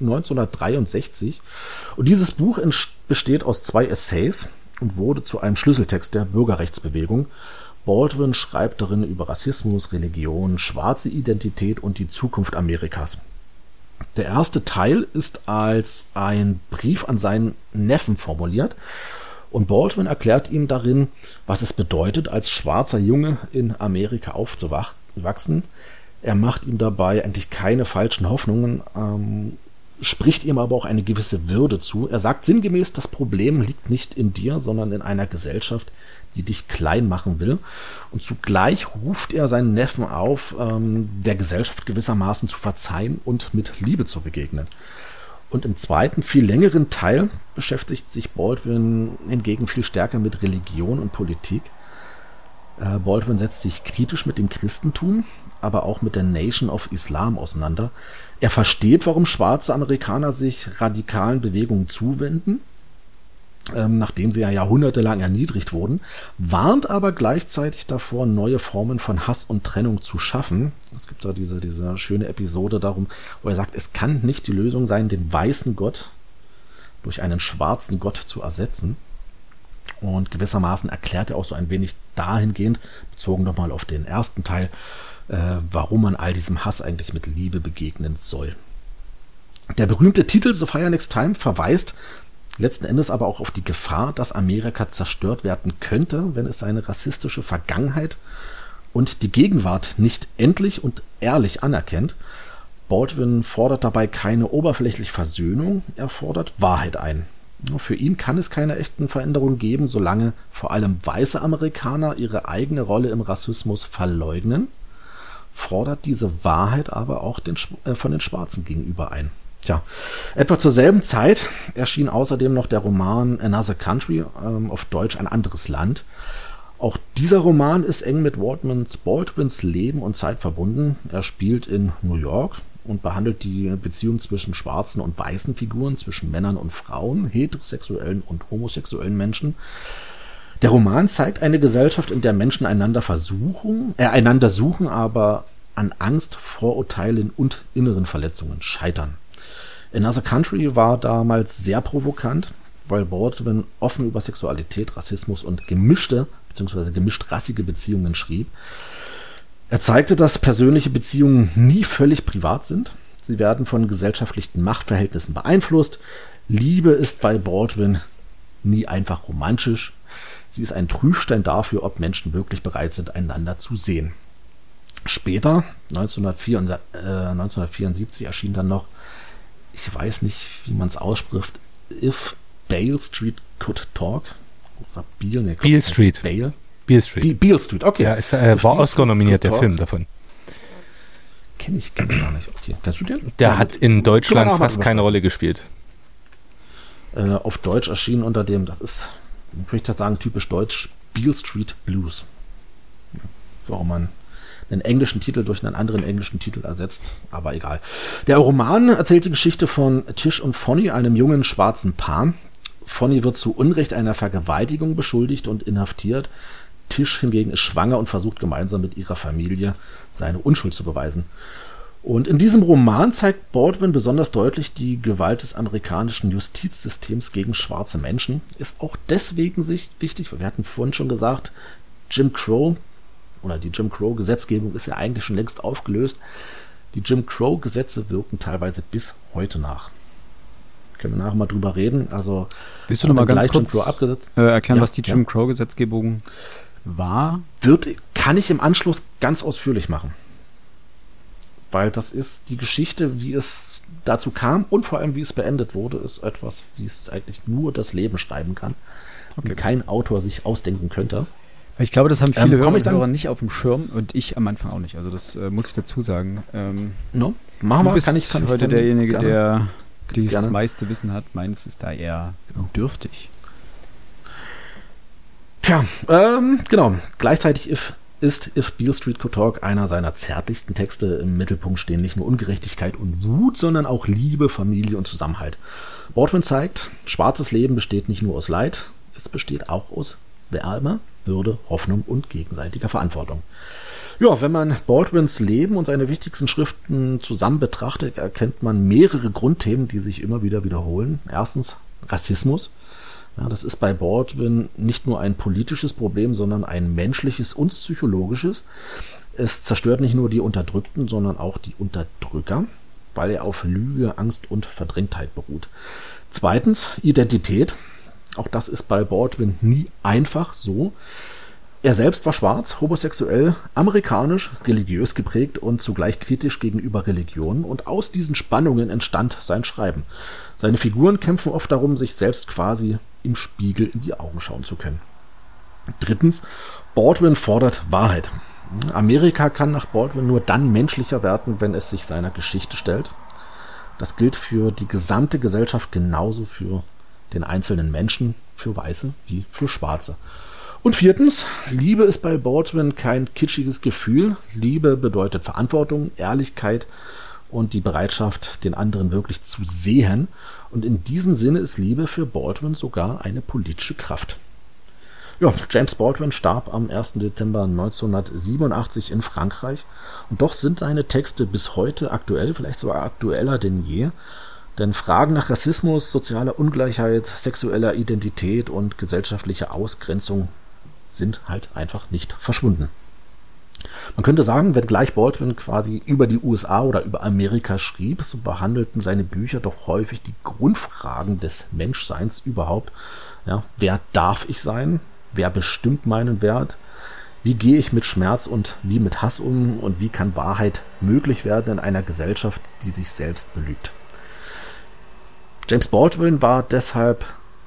1963. Und dieses Buch besteht aus 2 Essays und wurde zu einem Schlüsseltext der Bürgerrechtsbewegung. Baldwin schreibt darin über Rassismus, Religion, schwarze Identität und die Zukunft Amerikas. Der erste Teil ist als ein Brief an seinen Neffen formuliert. Und Baldwin erklärt ihm darin, was es bedeutet, als schwarzer Junge in Amerika aufzuwachsen. Er macht ihm dabei eigentlich keine falschen Hoffnungen, spricht ihm aber auch eine gewisse Würde zu. Er sagt sinngemäß, das Problem liegt nicht in dir, sondern in einer Gesellschaft, die dich klein machen will. Und zugleich ruft er seinen Neffen auf, der Gesellschaft gewissermaßen zu verzeihen und mit Liebe zu begegnen. Und im zweiten, viel längeren Teil beschäftigt sich Baldwin hingegen viel stärker mit Religion und Politik. Baldwin setzt sich kritisch mit dem Christentum, aber auch mit der Nation of Islam auseinander. Er versteht, warum schwarze Amerikaner sich radikalen Bewegungen zuwenden, nachdem sie ja jahrhundertelang erniedrigt wurden, warnt aber gleichzeitig davor, neue Formen von Hass und Trennung zu schaffen. Es gibt da diese schöne Episode darum, wo er sagt, es kann nicht die Lösung sein, den weißen Gott durch einen schwarzen Gott zu ersetzen. Und gewissermaßen erklärt er auch so ein wenig dahingehend, bezogen nochmal auf den ersten Teil, warum man all diesem Hass eigentlich mit Liebe begegnen soll. Der berühmte Titel The Fire Next Time verweist letzten Endes aber auch auf die Gefahr, dass Amerika zerstört werden könnte, wenn es seine rassistische Vergangenheit und die Gegenwart nicht endlich und ehrlich anerkennt. Baldwin fordert dabei keine oberflächliche Versöhnung, er fordert Wahrheit ein. Für ihn kann es keine echten Veränderungen geben, solange vor allem weiße Amerikaner ihre eigene Rolle im Rassismus verleugnen, fordert diese Wahrheit aber auch von den Schwarzen gegenüber ein. Tja, etwa zur selben Zeit erschien außerdem noch der Roman Another Country, auf Deutsch Ein anderes Land. Auch dieser Roman ist eng mit Baldwins Leben und Zeit verbunden. Er spielt in New York und behandelt die Beziehung zwischen schwarzen und weißen Figuren, zwischen Männern und Frauen, heterosexuellen und homosexuellen Menschen. Der Roman zeigt eine Gesellschaft, in der Menschen einander suchen, aber an Angst, Vorurteilen und inneren Verletzungen scheitern. Another Country war damals sehr provokant, weil Baldwin offen über Sexualität, Rassismus und gemischte bzw. gemischt-rassige Beziehungen schrieb. Er zeigte, dass persönliche Beziehungen nie völlig privat sind. Sie werden von gesellschaftlichen Machtverhältnissen beeinflusst. Liebe ist bei Baldwin nie einfach romantisch. Sie ist ein Prüfstein dafür, ob Menschen wirklich bereit sind, einander zu sehen. Später, 1974, erschien dann noch, ich weiß nicht, wie man es ausspricht, If Beale Street Could Talk. Oder Beale Street. Beale Street, okay.
Ja, war Oscar nominiert, der Film davon.
Kenn ich gar nicht. Okay, kennst du den?
Der hat in Deutschland fast keine Rolle gespielt.
Auf Deutsch erschienen unter dem, das ist, ich möchte sagen, typisch deutsch, Beale Street Blues. Warum man einen englischen Titel durch einen anderen englischen Titel ersetzt, aber egal. Der Roman erzählt die Geschichte von Tish und Fonny, einem jungen schwarzen Paar. Fonny wird zu Unrecht einer Vergewaltigung beschuldigt und inhaftiert. Tish hingegen ist schwanger und versucht gemeinsam mit ihrer Familie seine Unschuld zu beweisen. Und in diesem Roman zeigt Baldwin besonders deutlich die Gewalt des amerikanischen Justizsystems gegen schwarze Menschen. Ist auch deswegen wichtig, weil wir hatten vorhin schon gesagt, Jim Crow oder die Jim Crow-Gesetzgebung ist ja eigentlich schon längst aufgelöst. Die Jim Crow-Gesetze wirken teilweise bis heute nach. Können wir nachher mal drüber reden. Also,
willst du noch mal ganz kurz erklären,
ja,
was die Jim Crow-Gesetzgebung war?
Kann ich im Anschluss ganz ausführlich machen. Weil das ist die Geschichte, wie es dazu kam und vor allem, wie es beendet wurde, ist etwas, wie es eigentlich nur das Leben schreiben kann. Okay. Und kein Autor sich ausdenken könnte.
Ich glaube, das haben viele Hörer nicht auf dem Schirm und ich am Anfang auch nicht. Also das muss ich dazu sagen.
No? Machen wir, kann ich
heute derjenige, der das meiste Wissen hat. Meins ist da eher dürftig.
Tja, genau. Gleichzeitig ist If Beale Street Could Talk einer seiner zärtlichsten Texte. Im Mittelpunkt stehen nicht nur Ungerechtigkeit und Wut, sondern auch Liebe, Familie und Zusammenhalt. Baldwin zeigt, schwarzes Leben besteht nicht nur aus Leid, es besteht auch aus Wärme, Würde, Hoffnung und gegenseitiger Verantwortung. Ja, wenn man Baldwins Leben und seine wichtigsten Schriften zusammen betrachtet, erkennt man mehrere Grundthemen, die sich immer wieder wiederholen. Erstens Rassismus. Ja, das ist bei Baldwin nicht nur ein politisches Problem, sondern ein menschliches und psychologisches. Es zerstört nicht nur die Unterdrückten, sondern auch die Unterdrücker, weil er auf Lüge, Angst und Verdrängtheit beruht. Zweitens Identität. Auch das ist bei Baldwin nie einfach so. Er selbst war schwarz, homosexuell, amerikanisch, religiös geprägt und zugleich kritisch gegenüber Religionen. Und aus diesen Spannungen entstand sein Schreiben. Seine Figuren kämpfen oft darum, sich selbst quasi im Spiegel in die Augen schauen zu können. Drittens, Baldwin fordert Wahrheit. Amerika kann nach Baldwin nur dann menschlicher werden, wenn es sich seiner Geschichte stellt. Das gilt für die gesamte Gesellschaft, genauso für den einzelnen Menschen, für Weiße wie für Schwarze. Und viertens, Liebe ist bei Baldwin kein kitschiges Gefühl. Liebe bedeutet Verantwortung, Ehrlichkeit und die Bereitschaft, den anderen wirklich zu sehen. Und in diesem Sinne ist Liebe für Baldwin sogar eine politische Kraft. Ja, James Baldwin starb am 1. Dezember 1987 in Frankreich. Und doch sind seine Texte bis heute aktuell, vielleicht sogar aktueller denn je. Denn Fragen nach Rassismus, sozialer Ungleichheit, sexueller Identität und gesellschaftlicher Ausgrenzung sind halt einfach nicht verschwunden. Man könnte sagen, wenn gleich Baldwin quasi über die USA oder über Amerika schrieb, so behandelten seine Bücher doch häufig die Grundfragen des Menschseins überhaupt. Ja, wer darf ich sein? Wer bestimmt meinen Wert? Wie gehe ich mit Schmerz und wie mit Hass um? Und wie kann Wahrheit möglich werden in einer Gesellschaft, die sich selbst belügt? James Baldwin war deshalb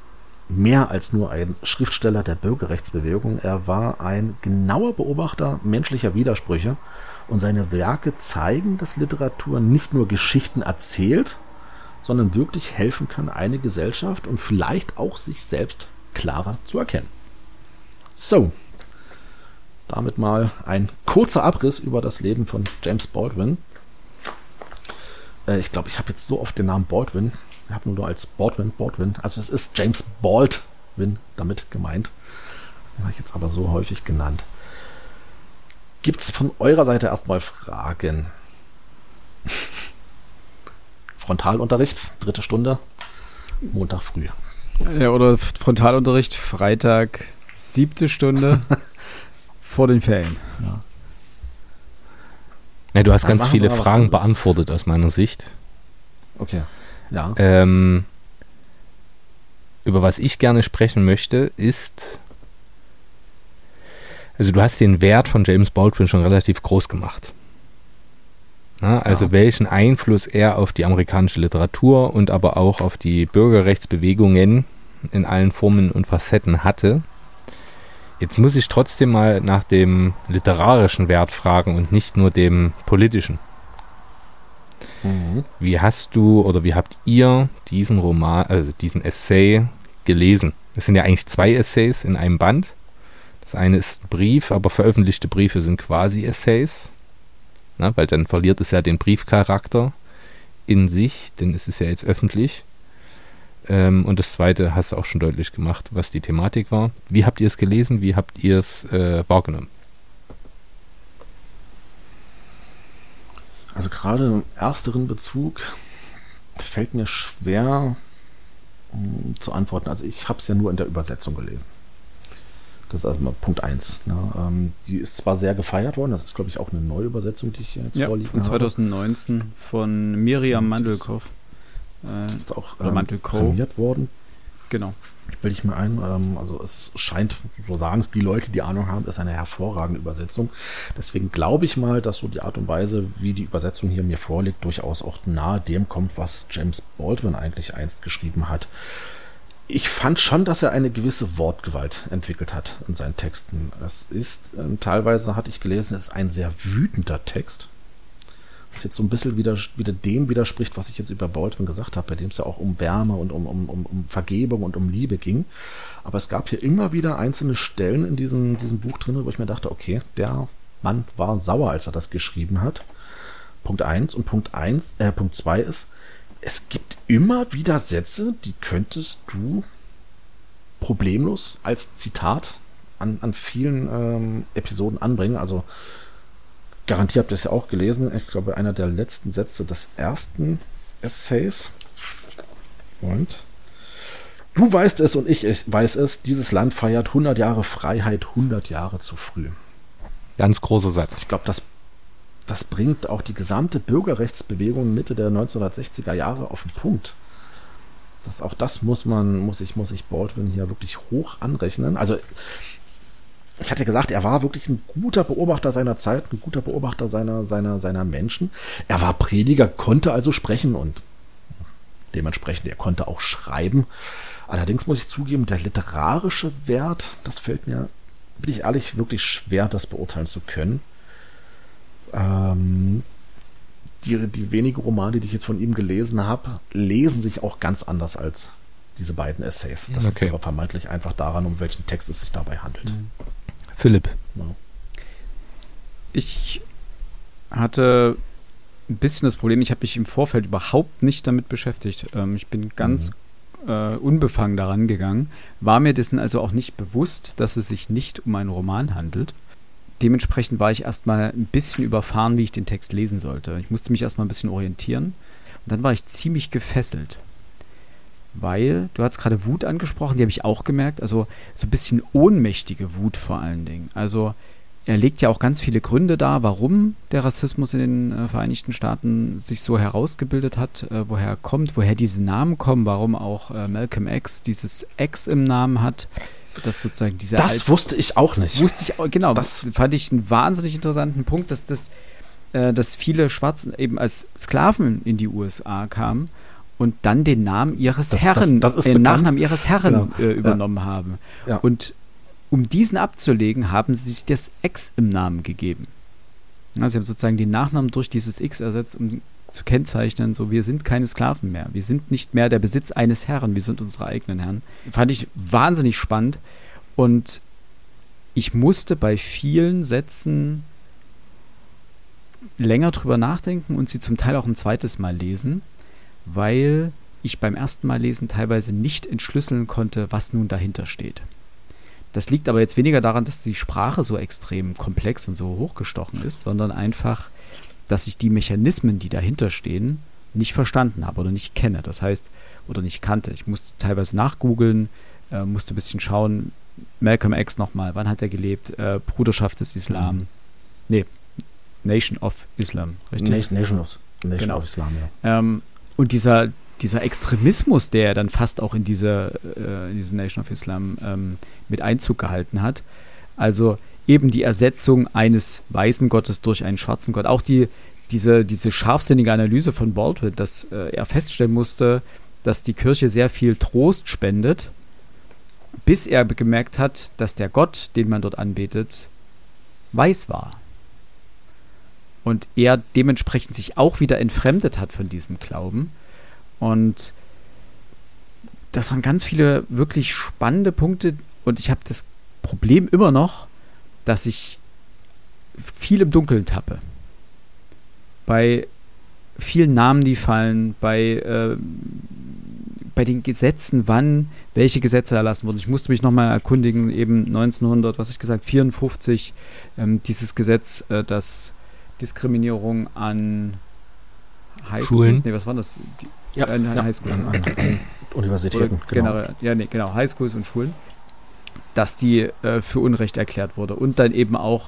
mehr als nur ein Schriftsteller der Bürgerrechtsbewegung. Er war ein genauer Beobachter menschlicher Widersprüche und seine Werke zeigen, dass Literatur nicht nur Geschichten erzählt, sondern wirklich helfen kann, eine Gesellschaft und vielleicht auch sich selbst klarer zu erkennen. So, damit mal ein kurzer Abriss über das Leben von James Baldwin. Ich glaube, ich habe jetzt so oft den Namen Baldwin. Ich habe nur als Baldwin. Also es ist James Baldwin damit gemeint. Den habe ich jetzt aber so häufig genannt. Gibt es von eurer Seite erstmal Fragen? Frontalunterricht, 3. Stunde, Montag früh.
Ja, oder Frontalunterricht, Freitag, 7. Stunde vor den Ferien.
Ja. Ja, du hast ganz viele Fragen beantwortet aus meiner Sicht.
Okay, ja.
Über was ich gerne sprechen möchte, ist, also du hast den Wert von James Baldwin schon relativ groß gemacht. Ja, also welchen Einfluss er auf die amerikanische Literatur und aber auch auf die Bürgerrechtsbewegungen in allen Formen und Facetten hatte. Jetzt muss ich trotzdem mal nach dem literarischen Wert fragen und nicht nur dem politischen.
Mhm.
Wie hast du oder wie habt ihr diesen Roman, also diesen Essay gelesen? Es sind ja eigentlich 2 Essays in einem Band. Das eine ist ein Brief, aber veröffentlichte Briefe sind quasi Essays. Na, weil dann verliert es ja den Briefcharakter in sich, denn es ist ja jetzt öffentlich. Und das zweite hast du auch schon deutlich gemacht, was die Thematik war. Wie habt ihr es gelesen? Wie habt ihr es wahrgenommen?
Also gerade im ersteren Bezug fällt mir schwer zu antworten. Also ich habe es ja nur in der Übersetzung gelesen. Das ist also mal Punkt 1. Ne? Die ist zwar sehr gefeiert worden, das ist, glaube ich, auch eine neue Übersetzung, die ich hier jetzt vorliegen
von 2019
habe.
Von Miriam Mandelkow.
Die ist auch prämiert worden.
Genau.
Bilde ich mir ein. Also es scheint, so sagen es die Leute, die Ahnung haben, ist eine hervorragende Übersetzung. Deswegen glaube ich mal, dass so die Art und Weise, wie die Übersetzung hier mir vorliegt, durchaus auch nahe dem kommt, was James Baldwin eigentlich einst geschrieben hat. Ich fand schon, dass er eine gewisse Wortgewalt entwickelt hat in seinen Texten. Es ist, teilweise hatte ich gelesen, es ist ein sehr wütender Text. Was jetzt so ein bisschen wieder dem widerspricht, was ich jetzt über Baldwin gesagt habe, bei dem es ja auch um Wärme und um Vergebung und um Liebe ging. Aber es gab hier immer wieder einzelne Stellen in diesem Buch drin, wo ich mir dachte, okay, der Mann war sauer, als er das geschrieben hat. Punkt 1 und Punkt 2 ist, es gibt immer wieder Sätze, die könntest du problemlos als Zitat an vielen Episoden anbringen. Also garantiert habt ihr es ja auch gelesen. Ich glaube, einer der letzten Sätze des ersten Essays. Und du weißt es und ich weiß es, dieses Land feiert 100 Jahre Freiheit, 100 Jahre zu früh.
Ganz großer Satz.
Ich glaube, das bringt auch die gesamte Bürgerrechtsbewegung Mitte der 1960er Jahre auf den Punkt. Auch das muss ich Baldwin hier wirklich hoch anrechnen. Also ich hatte gesagt, er war wirklich ein guter Beobachter seiner Zeit, ein guter Beobachter seiner Menschen. Er war Prediger, konnte also sprechen und dementsprechend, er konnte auch schreiben. Allerdings muss ich zugeben, der literarische Wert, das fällt mir, bin ich ehrlich, wirklich schwer, das beurteilen zu können. Die wenigen Romane, die ich jetzt von ihm gelesen habe, lesen sich auch ganz anders als diese beiden Essays. Das liegt aber vermeintlich einfach daran, um welchen Text es sich dabei handelt.
Philipp.
Ja.
Ich hatte ein bisschen das Problem, ich habe mich im Vorfeld überhaupt nicht damit beschäftigt. Ich bin ganz unbefangen daran gegangen, war mir dessen also auch nicht bewusst, dass es sich nicht um einen Roman handelt. Dementsprechend war ich erstmal ein bisschen überfahren, wie ich den Text lesen sollte. Ich musste mich erstmal ein bisschen orientieren. Und dann war ich ziemlich gefesselt. Weil, du hast gerade Wut angesprochen, die habe ich auch gemerkt. Also so ein bisschen ohnmächtige Wut vor allen Dingen. Also er legt ja auch ganz viele Gründe dar, warum der Rassismus in den Vereinigten Staaten sich so herausgebildet hat, woher er kommt, woher diese Namen kommen, warum auch Malcolm X dieses X im Namen hat. Dass sozusagen
das wusste ich auch nicht.
Genau, das fand ich einen wahnsinnig interessanten Punkt, dass viele Schwarzen eben als Sklaven in die USA kamen und dann den Namen ihres
Das
Herren,
ist
den
bekannt.
Nachnamen ihres Herren
Genau.
übernommen haben.
Ja.
Und um diesen abzulegen, haben sie sich das X im Namen gegeben. Ja, sie haben sozusagen den Nachnamen durch dieses X ersetzt, um zu kennzeichnen, so, wir sind keine Sklaven mehr. Wir sind nicht mehr der Besitz eines Herren, wir sind unsere eigenen Herren. Fand ich wahnsinnig spannend. Und ich musste bei vielen Sätzen länger drüber nachdenken und sie zum Teil auch ein zweites Mal lesen, weil ich beim ersten Mal lesen teilweise nicht entschlüsseln konnte, was nun dahinter steht. Das liegt aber jetzt weniger daran, dass die Sprache so extrem komplex und so hochgestochen ist, sondern einfach, dass ich die Mechanismen, die dahinter stehen, nicht verstanden habe oder nicht kenne. Das heißt, oder nicht kannte. Ich musste teilweise nachgoogeln, musste ein bisschen schauen, Malcolm X nochmal, wann hat er gelebt? Bruderschaft des Islam. Nee, Nation of Islam, richtig?
Nation of Islam, ja.
Und dieser Extremismus, der dann fast auch in diese Nation of Islam mit Einzug gehalten hat, also eben die Ersetzung eines weißen Gottes durch einen schwarzen Gott, auch diese scharfsinnige Analyse von Baldwin, dass er feststellen musste, dass die Kirche sehr viel Trost spendet, bis er gemerkt hat, dass der Gott, den man dort anbetet, weiß war. Und er dementsprechend sich auch wieder entfremdet hat von diesem Glauben. Und das waren ganz viele wirklich spannende Punkte. Und ich habe das Problem immer noch, dass ich viel im Dunkeln tappe. Bei vielen Namen, die fallen, bei den Gesetzen, wann welche Gesetze erlassen wurden. Ich musste mich nochmal erkundigen, eben 1954, dieses Gesetz, das Diskriminierung an Highschools, was war das? Highschools.
An Universitäten,
genau, Highschools und Schulen, dass die für Unrecht erklärt wurde. Und dann eben auch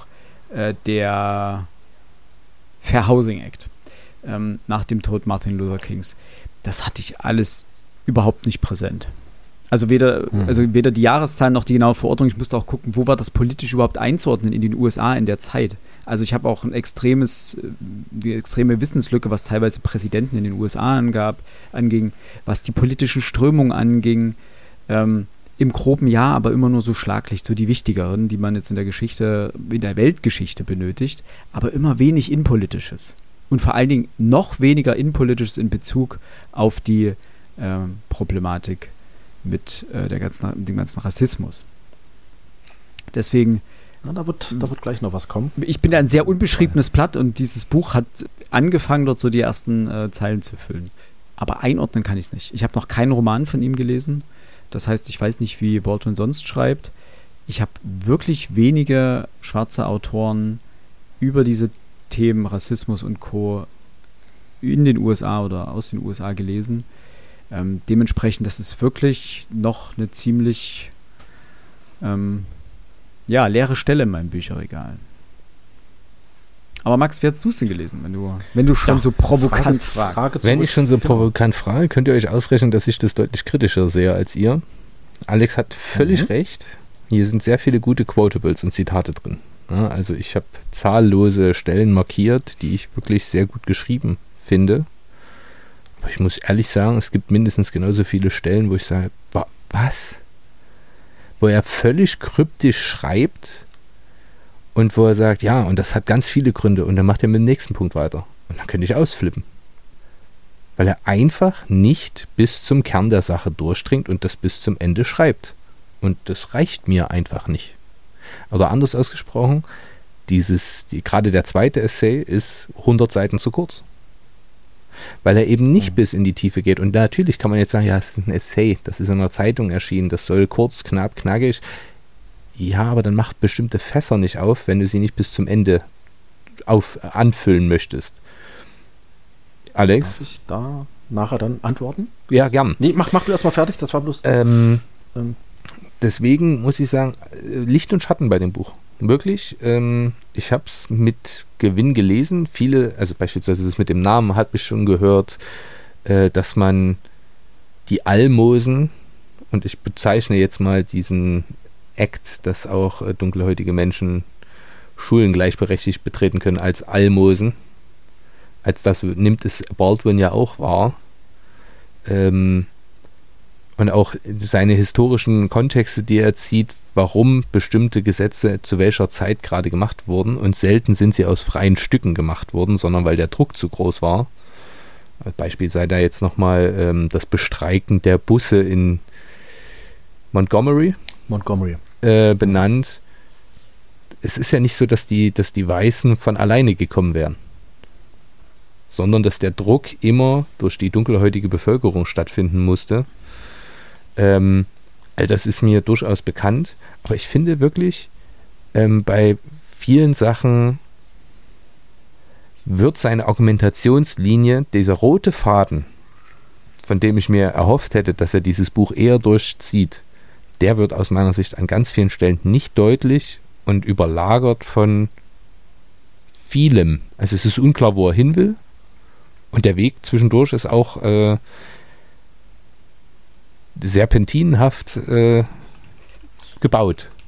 der Fair Housing Act nach dem Tod Martin Luther Kings. Das hatte ich alles überhaupt nicht präsent. Also weder die Jahreszahlen noch die genaue Verordnung. Ich musste auch gucken, wo war das politisch überhaupt einzuordnen in den USA in der Zeit. Also ich habe auch die extreme Wissenslücke, was teilweise Präsidenten in den USA anging, was die politischen Strömungen anging. Im groben Jahr, aber immer nur so schlaglicht, so die wichtigeren, die man jetzt in der Weltgeschichte benötigt, aber immer wenig Innenpolitisches. Und vor allen Dingen noch weniger Innenpolitisches in Bezug auf die Problematik mit dem ganzen Rassismus. Deswegen.
Da wird gleich noch was kommen.
Ich bin da ein sehr unbeschriebenes Blatt und dieses Buch hat angefangen, dort so die ersten Zeilen zu füllen. Aber einordnen kann ich es nicht. Ich habe noch keinen Roman von ihm gelesen. Das heißt, ich weiß nicht, wie Baldwin sonst schreibt. Ich habe wirklich wenige schwarze Autoren über diese Themen Rassismus und Co. in den USA oder aus den USA gelesen. Dementsprechend, das ist wirklich noch eine ziemlich leere Stelle in meinem Bücherregal. Aber Max, wie hast du es denn gelesen, wenn du schon so provokant fragst?
Wenn ich schon so provokant frage, könnt ihr euch ausrechnen, dass ich das deutlich kritischer sehe als ihr. Alex hat völlig recht. Hier sind sehr viele gute Quotables und Zitate drin. Ja, also ich habe zahllose Stellen markiert, die ich wirklich sehr gut geschrieben finde. Aber ich muss ehrlich sagen, es gibt mindestens genauso viele Stellen, wo ich sage, was? Wo er völlig kryptisch schreibt und wo er sagt, ja, und das hat ganz viele Gründe und dann macht er mit dem nächsten Punkt weiter. Und dann könnte ich ausflippen. Weil er einfach nicht bis zum Kern der Sache durchdringt und das bis zum Ende schreibt. Und das reicht mir einfach nicht. Oder anders ausgesprochen, gerade der zweite Essay ist 100 Seiten zu kurz. Weil er eben nicht bis in die Tiefe geht. Und natürlich kann man jetzt sagen, ja, es ist ein Essay, das ist in einer Zeitung erschienen, das soll kurz, knapp, knackig. Ja, aber dann macht bestimmte Fässer nicht auf, wenn du sie nicht bis zum Ende anfüllen möchtest. Alex?
Darf ich da nachher dann antworten?
Ja, gern.
Nee, mach du erstmal fertig, das war bloß...
Deswegen muss ich sagen, Licht und Schatten bei dem Buch. Wirklich, ich habe es mit Gewinn gelesen. Viele, also beispielsweise das mit dem Namen, hat mich schon gehört, dass man die Almosen, und ich bezeichne jetzt mal diesen Act, dass auch dunkelhäutige Menschen Schulen gleichberechtigt betreten können, als Almosen. Als das nimmt es Baldwin ja auch wahr. und auch seine historischen Kontexte, die er zieht, warum bestimmte Gesetze zu welcher Zeit gerade gemacht wurden, und selten sind sie aus freien Stücken gemacht worden, sondern weil der Druck zu groß war. Als Beispiel sei da jetzt nochmal das Bestreiken der Busse in Montgomery benannt. Es ist ja nicht so, dass die Weißen von alleine gekommen wären, sondern dass der Druck immer durch die dunkelhäutige Bevölkerung stattfinden musste. Das ist mir durchaus bekannt, aber ich finde wirklich, bei vielen Sachen wird seine Argumentationslinie, dieser rote Faden, von dem ich mir erhofft hätte, dass er dieses Buch eher durchzieht, der wird aus meiner Sicht an ganz vielen Stellen nicht deutlich und überlagert von vielem. Also es ist unklar, wo er hin will, und der Weg zwischendurch ist auch serpentinenhaft gebaut.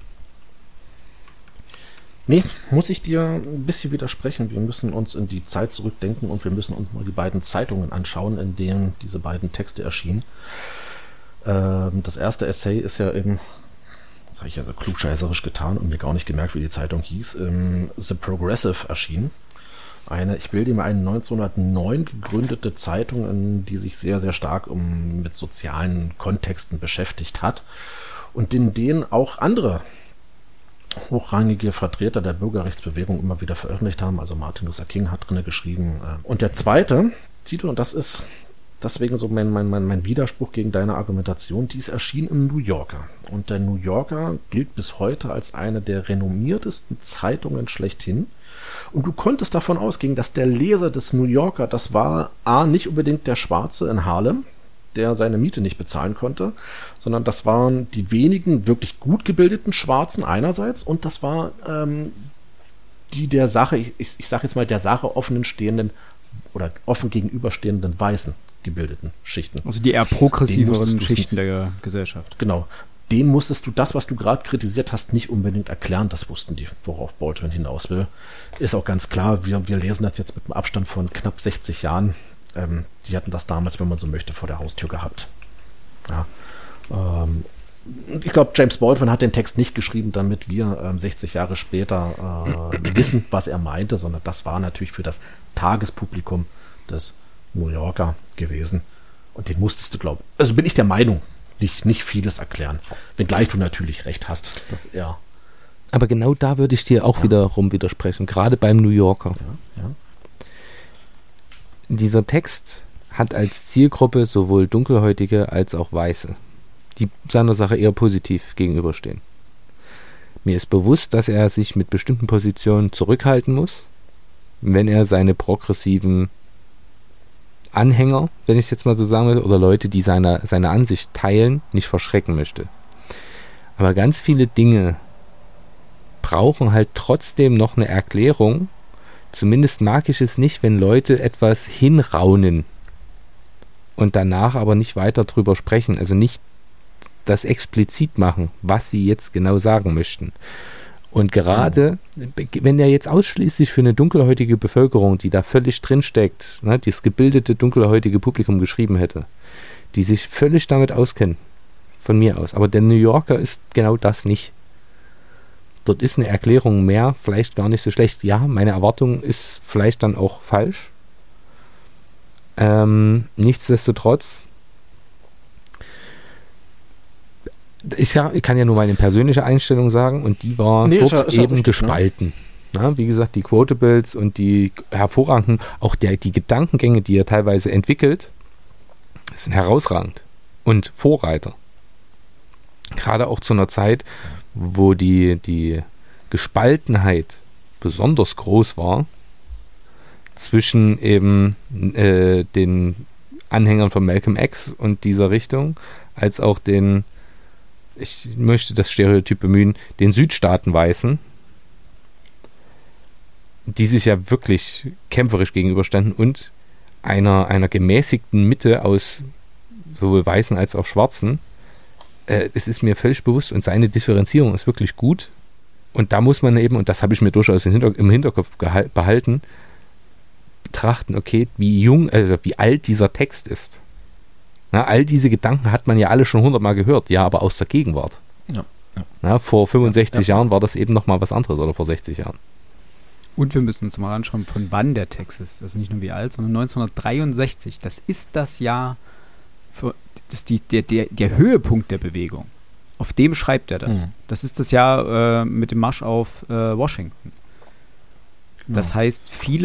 Nee, muss ich dir ein bisschen widersprechen. Wir müssen uns in die Zeit zurückdenken und wir müssen uns mal die beiden Zeitungen anschauen, in denen diese beiden Texte erschienen. Das erste Essay ist ja das habe ich ja so klugscheißerisch getan und mir gar nicht gemerkt, wie die Zeitung hieß, The Progressive erschienen. Ich bilde mir eine 1909 gegründete Zeitung, die sich sehr, sehr stark mit sozialen Kontexten beschäftigt hat und in denen auch andere hochrangige Vertreter der Bürgerrechtsbewegung immer wieder veröffentlicht haben. Also Martin Luther King hat drin geschrieben. Und der zweite Titel, und das ist deswegen so mein Widerspruch gegen deine Argumentation, dies erschien im New Yorker. Und der New Yorker gilt bis heute als eine der renommiertesten Zeitungen schlechthin. Und du konntest davon ausgehen, dass der Leser des New Yorker, das war nicht unbedingt der Schwarze in Harlem, der seine Miete nicht bezahlen konnte, sondern das waren die wenigen wirklich gut gebildeten Schwarzen einerseits und das war die der Sache, ich sage jetzt mal der Sache offen gegenüberstehenden weißen gebildeten Schichten.
Also die eher progressiveren Schichten der Gesellschaft.
Genau. Denen musstest du das, was du gerade kritisiert hast, nicht unbedingt erklären. Das wussten die, worauf Baldwin hinaus will. Ist auch ganz klar, wir lesen das jetzt mit einem Abstand von knapp 60 Jahren. Die hatten das damals, wenn man so möchte, vor der Haustür gehabt. Ja. Ich glaube, James Baldwin hat den Text nicht geschrieben, damit wir 60 Jahre später wissen, was er meinte, sondern das war natürlich für das Tagespublikum des New Yorker gewesen. Und den musstest du, glaube ich, also bin ich der Meinung, nicht vieles erklären. Wenngleich du natürlich recht hast, dass er...
Aber genau da würde ich dir auch wiederum widersprechen, gerade beim New Yorker.
Ja.
Dieser Text hat als Zielgruppe sowohl Dunkelhäutige als auch Weiße, die seiner Sache eher positiv gegenüberstehen. Mir ist bewusst, dass er sich mit bestimmten Positionen zurückhalten muss, wenn er seine progressiven Anhänger, wenn ich es jetzt mal so sagen will, oder Leute, die seine Ansicht teilen, nicht verschrecken möchte. Aber ganz viele Dinge brauchen halt trotzdem noch eine Erklärung. Zumindest mag ich es nicht, wenn Leute etwas hinraunen und danach aber nicht weiter drüber sprechen. Also nicht das explizit machen, was sie jetzt genau sagen möchten. Und gerade, wenn er jetzt ausschließlich für eine dunkelhäutige Bevölkerung, die da völlig drinsteckt, ne, dieses gebildete dunkelhäutige Publikum geschrieben hätte, die sich völlig damit auskennen, von mir aus. Aber der New Yorker ist genau das nicht. Dort ist eine Erklärung mehr, vielleicht gar nicht so schlecht. Ja, meine Erwartung ist vielleicht dann auch falsch. Nichtsdestotrotz, ich kann ja nur meine persönliche Einstellung sagen und die war dort eben richtig, gespalten. Ne? Na, wie gesagt, die Quotables und die hervorragenden, auch die Gedankengänge, die er teilweise entwickelt, sind herausragend und Vorreiter. Gerade auch zu einer Zeit, wo die Gespaltenheit besonders groß war zwischen eben den Anhängern von Malcolm X und dieser Richtung, als auch den, ich möchte das Stereotyp bemühen, den Südstaaten-Weißen, die sich ja wirklich kämpferisch gegenüberstanden und einer gemäßigten Mitte aus sowohl Weißen als auch Schwarzen. Es ist mir völlig bewusst und seine Differenzierung ist wirklich gut. Und da muss man eben, und das habe ich mir durchaus im Hinterkopf behalten, betrachten, okay, wie alt dieser Text ist. Na, all diese Gedanken hat man ja alle schon 100-mal gehört, ja, aber aus der Gegenwart.
Ja.
Na, vor 65 Jahren war das eben nochmal was anderes oder vor 60 Jahren.
Und wir müssen uns mal anschauen, von wann der Text ist. Also nicht nur wie alt, sondern 1963. Das ist das Jahr, das ist der Höhepunkt der Bewegung. Auf dem schreibt er das. Das ist das Jahr mit dem Marsch auf Washington. Das heißt,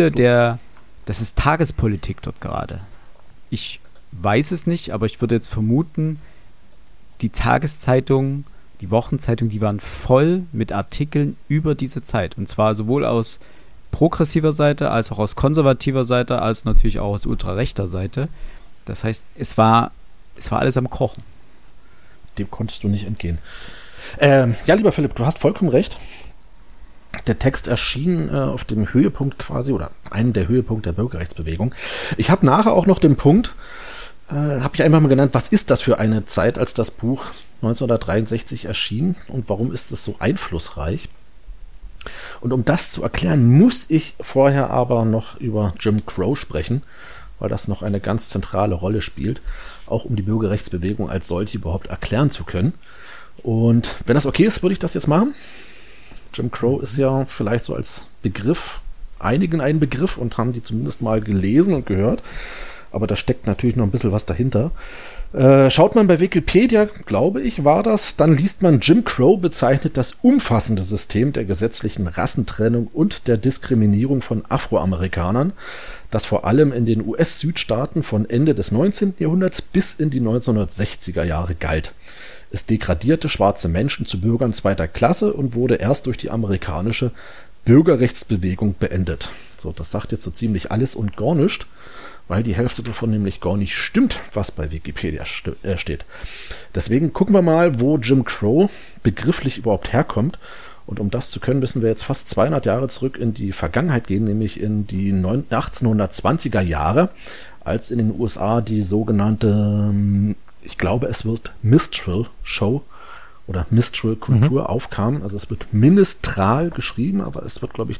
das ist Tagespolitik dort gerade. Ich weiß es nicht, aber ich würde jetzt vermuten, die Tageszeitungen, die Wochenzeitung, die waren voll mit Artikeln über diese Zeit. Und zwar sowohl aus progressiver Seite, als auch aus konservativer Seite, als natürlich auch aus ultrarechter Seite. Das heißt, es war alles am Kochen.
Dem konntest du nicht entgehen. Ja, lieber Philipp, du hast vollkommen recht. Der Text erschien auf dem Höhepunkt quasi, oder einem der Höhepunkte der Bürgerrechtsbewegung. Ich habe nachher auch noch den Punkt, habe ich einfach mal genannt, was ist das für eine Zeit, als das Buch 1963 erschien und warum ist es so einflussreich? Und um das zu erklären, muss ich vorher aber noch über Jim Crow sprechen, weil das noch eine ganz zentrale Rolle spielt, auch um die Bürgerrechtsbewegung als solche überhaupt erklären zu können. Und wenn das okay ist, würde ich das jetzt machen. Jim Crow ist ja vielleicht so als Begriff einigen ein Begriff und haben die zumindest mal gelesen und gehört. Aber da steckt natürlich noch ein bisschen was dahinter. Schaut man bei Wikipedia, glaube ich, war das, dann liest man, Jim Crow bezeichnet das umfassende System der gesetzlichen Rassentrennung und der Diskriminierung von Afroamerikanern, das vor allem in den US-Südstaaten von Ende des 19. Jahrhunderts bis in die 1960er Jahre galt. Es degradierte schwarze Menschen zu Bürgern zweiter Klasse und wurde erst durch die amerikanische Bürgerrechtsbewegung beendet. So, das sagt jetzt so ziemlich alles und gar nichts, weil die Hälfte davon nämlich gar nicht stimmt, was bei Wikipedia steht. Deswegen gucken wir mal, wo Jim Crow begrifflich überhaupt herkommt. Und um das zu können, müssen wir jetzt fast 200 Jahre zurück in die Vergangenheit gehen, nämlich in die 1820er Jahre, als in den USA die sogenannte, ich glaube, es wird Minstrel Show oder Minstrel Kultur aufkam. Also es wird Ministral geschrieben, aber es wird, glaube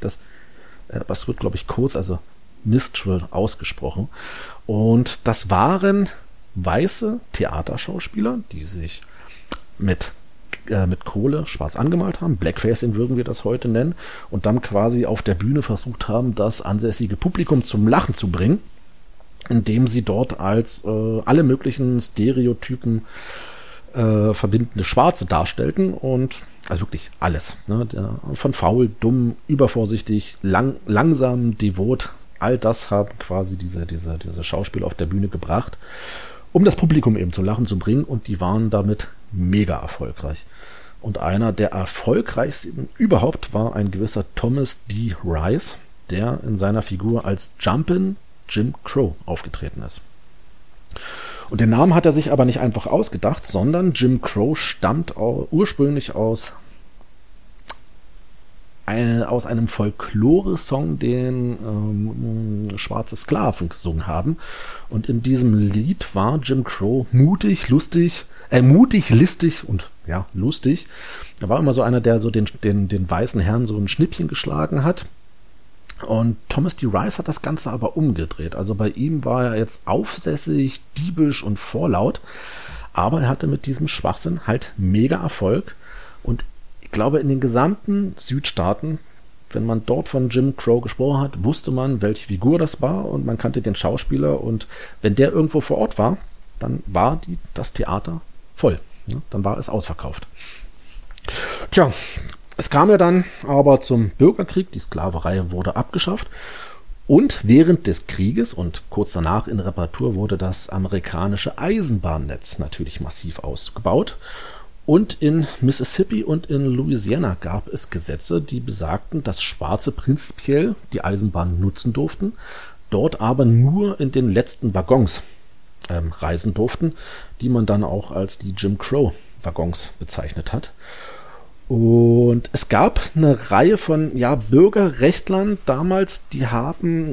ich, kurz, also Minstrel ausgesprochen. Und das waren weiße Theaterschauspieler, die sich mit Kohle schwarz angemalt haben, Blackfacing würden wir das heute nennen, und dann quasi auf der Bühne versucht haben, das ansässige Publikum zum Lachen zu bringen, indem sie dort als alle möglichen Stereotypen verbindende Schwarze darstellten und also wirklich alles. Ne? Von faul, dumm, übervorsichtig, langsam, devot, all das haben quasi diese Schauspieler auf der Bühne gebracht, um das Publikum eben zum Lachen zu bringen, und die waren damit mega erfolgreich. Und einer der erfolgreichsten überhaupt war ein gewisser Thomas D. Rice, der in seiner Figur als Jumpin' Jim Crow aufgetreten ist. Und den Namen hat er sich aber nicht einfach ausgedacht, sondern Jim Crow stammt ursprünglich aus einem Folklore-Song, den schwarze Sklaven gesungen haben. Und in diesem Lied war Jim Crow mutig, listig und ja, lustig. Er war immer so einer, der so den weißen Herren so ein Schnippchen geschlagen hat. Und Thomas D. Rice hat das Ganze aber umgedreht. Also bei ihm war er jetzt aufsässig, diebisch und vorlaut. Aber er hatte mit diesem Schwachsinn halt mega Erfolg. Und ich glaube, in den gesamten Südstaaten, wenn man dort von Jim Crow gesprochen hat, wusste man, welche Figur das war, und man kannte den Schauspieler, und wenn der irgendwo vor Ort war, dann war das Theater voll. Ja, dann war es ausverkauft. Tja, es kam ja dann aber zum Bürgerkrieg, die Sklaverei wurde abgeschafft, und während des Krieges und kurz danach in Reparatur wurde das amerikanische Eisenbahnnetz natürlich massiv ausgebaut. Und in Mississippi und in Louisiana gab es Gesetze, die besagten, dass Schwarze prinzipiell die Eisenbahn nutzen durften, dort aber nur in den letzten Waggons reisen durften, die man dann auch als die Jim Crow Waggons bezeichnet hat. Und es gab eine Reihe von Bürgerrechtlern damals, die haben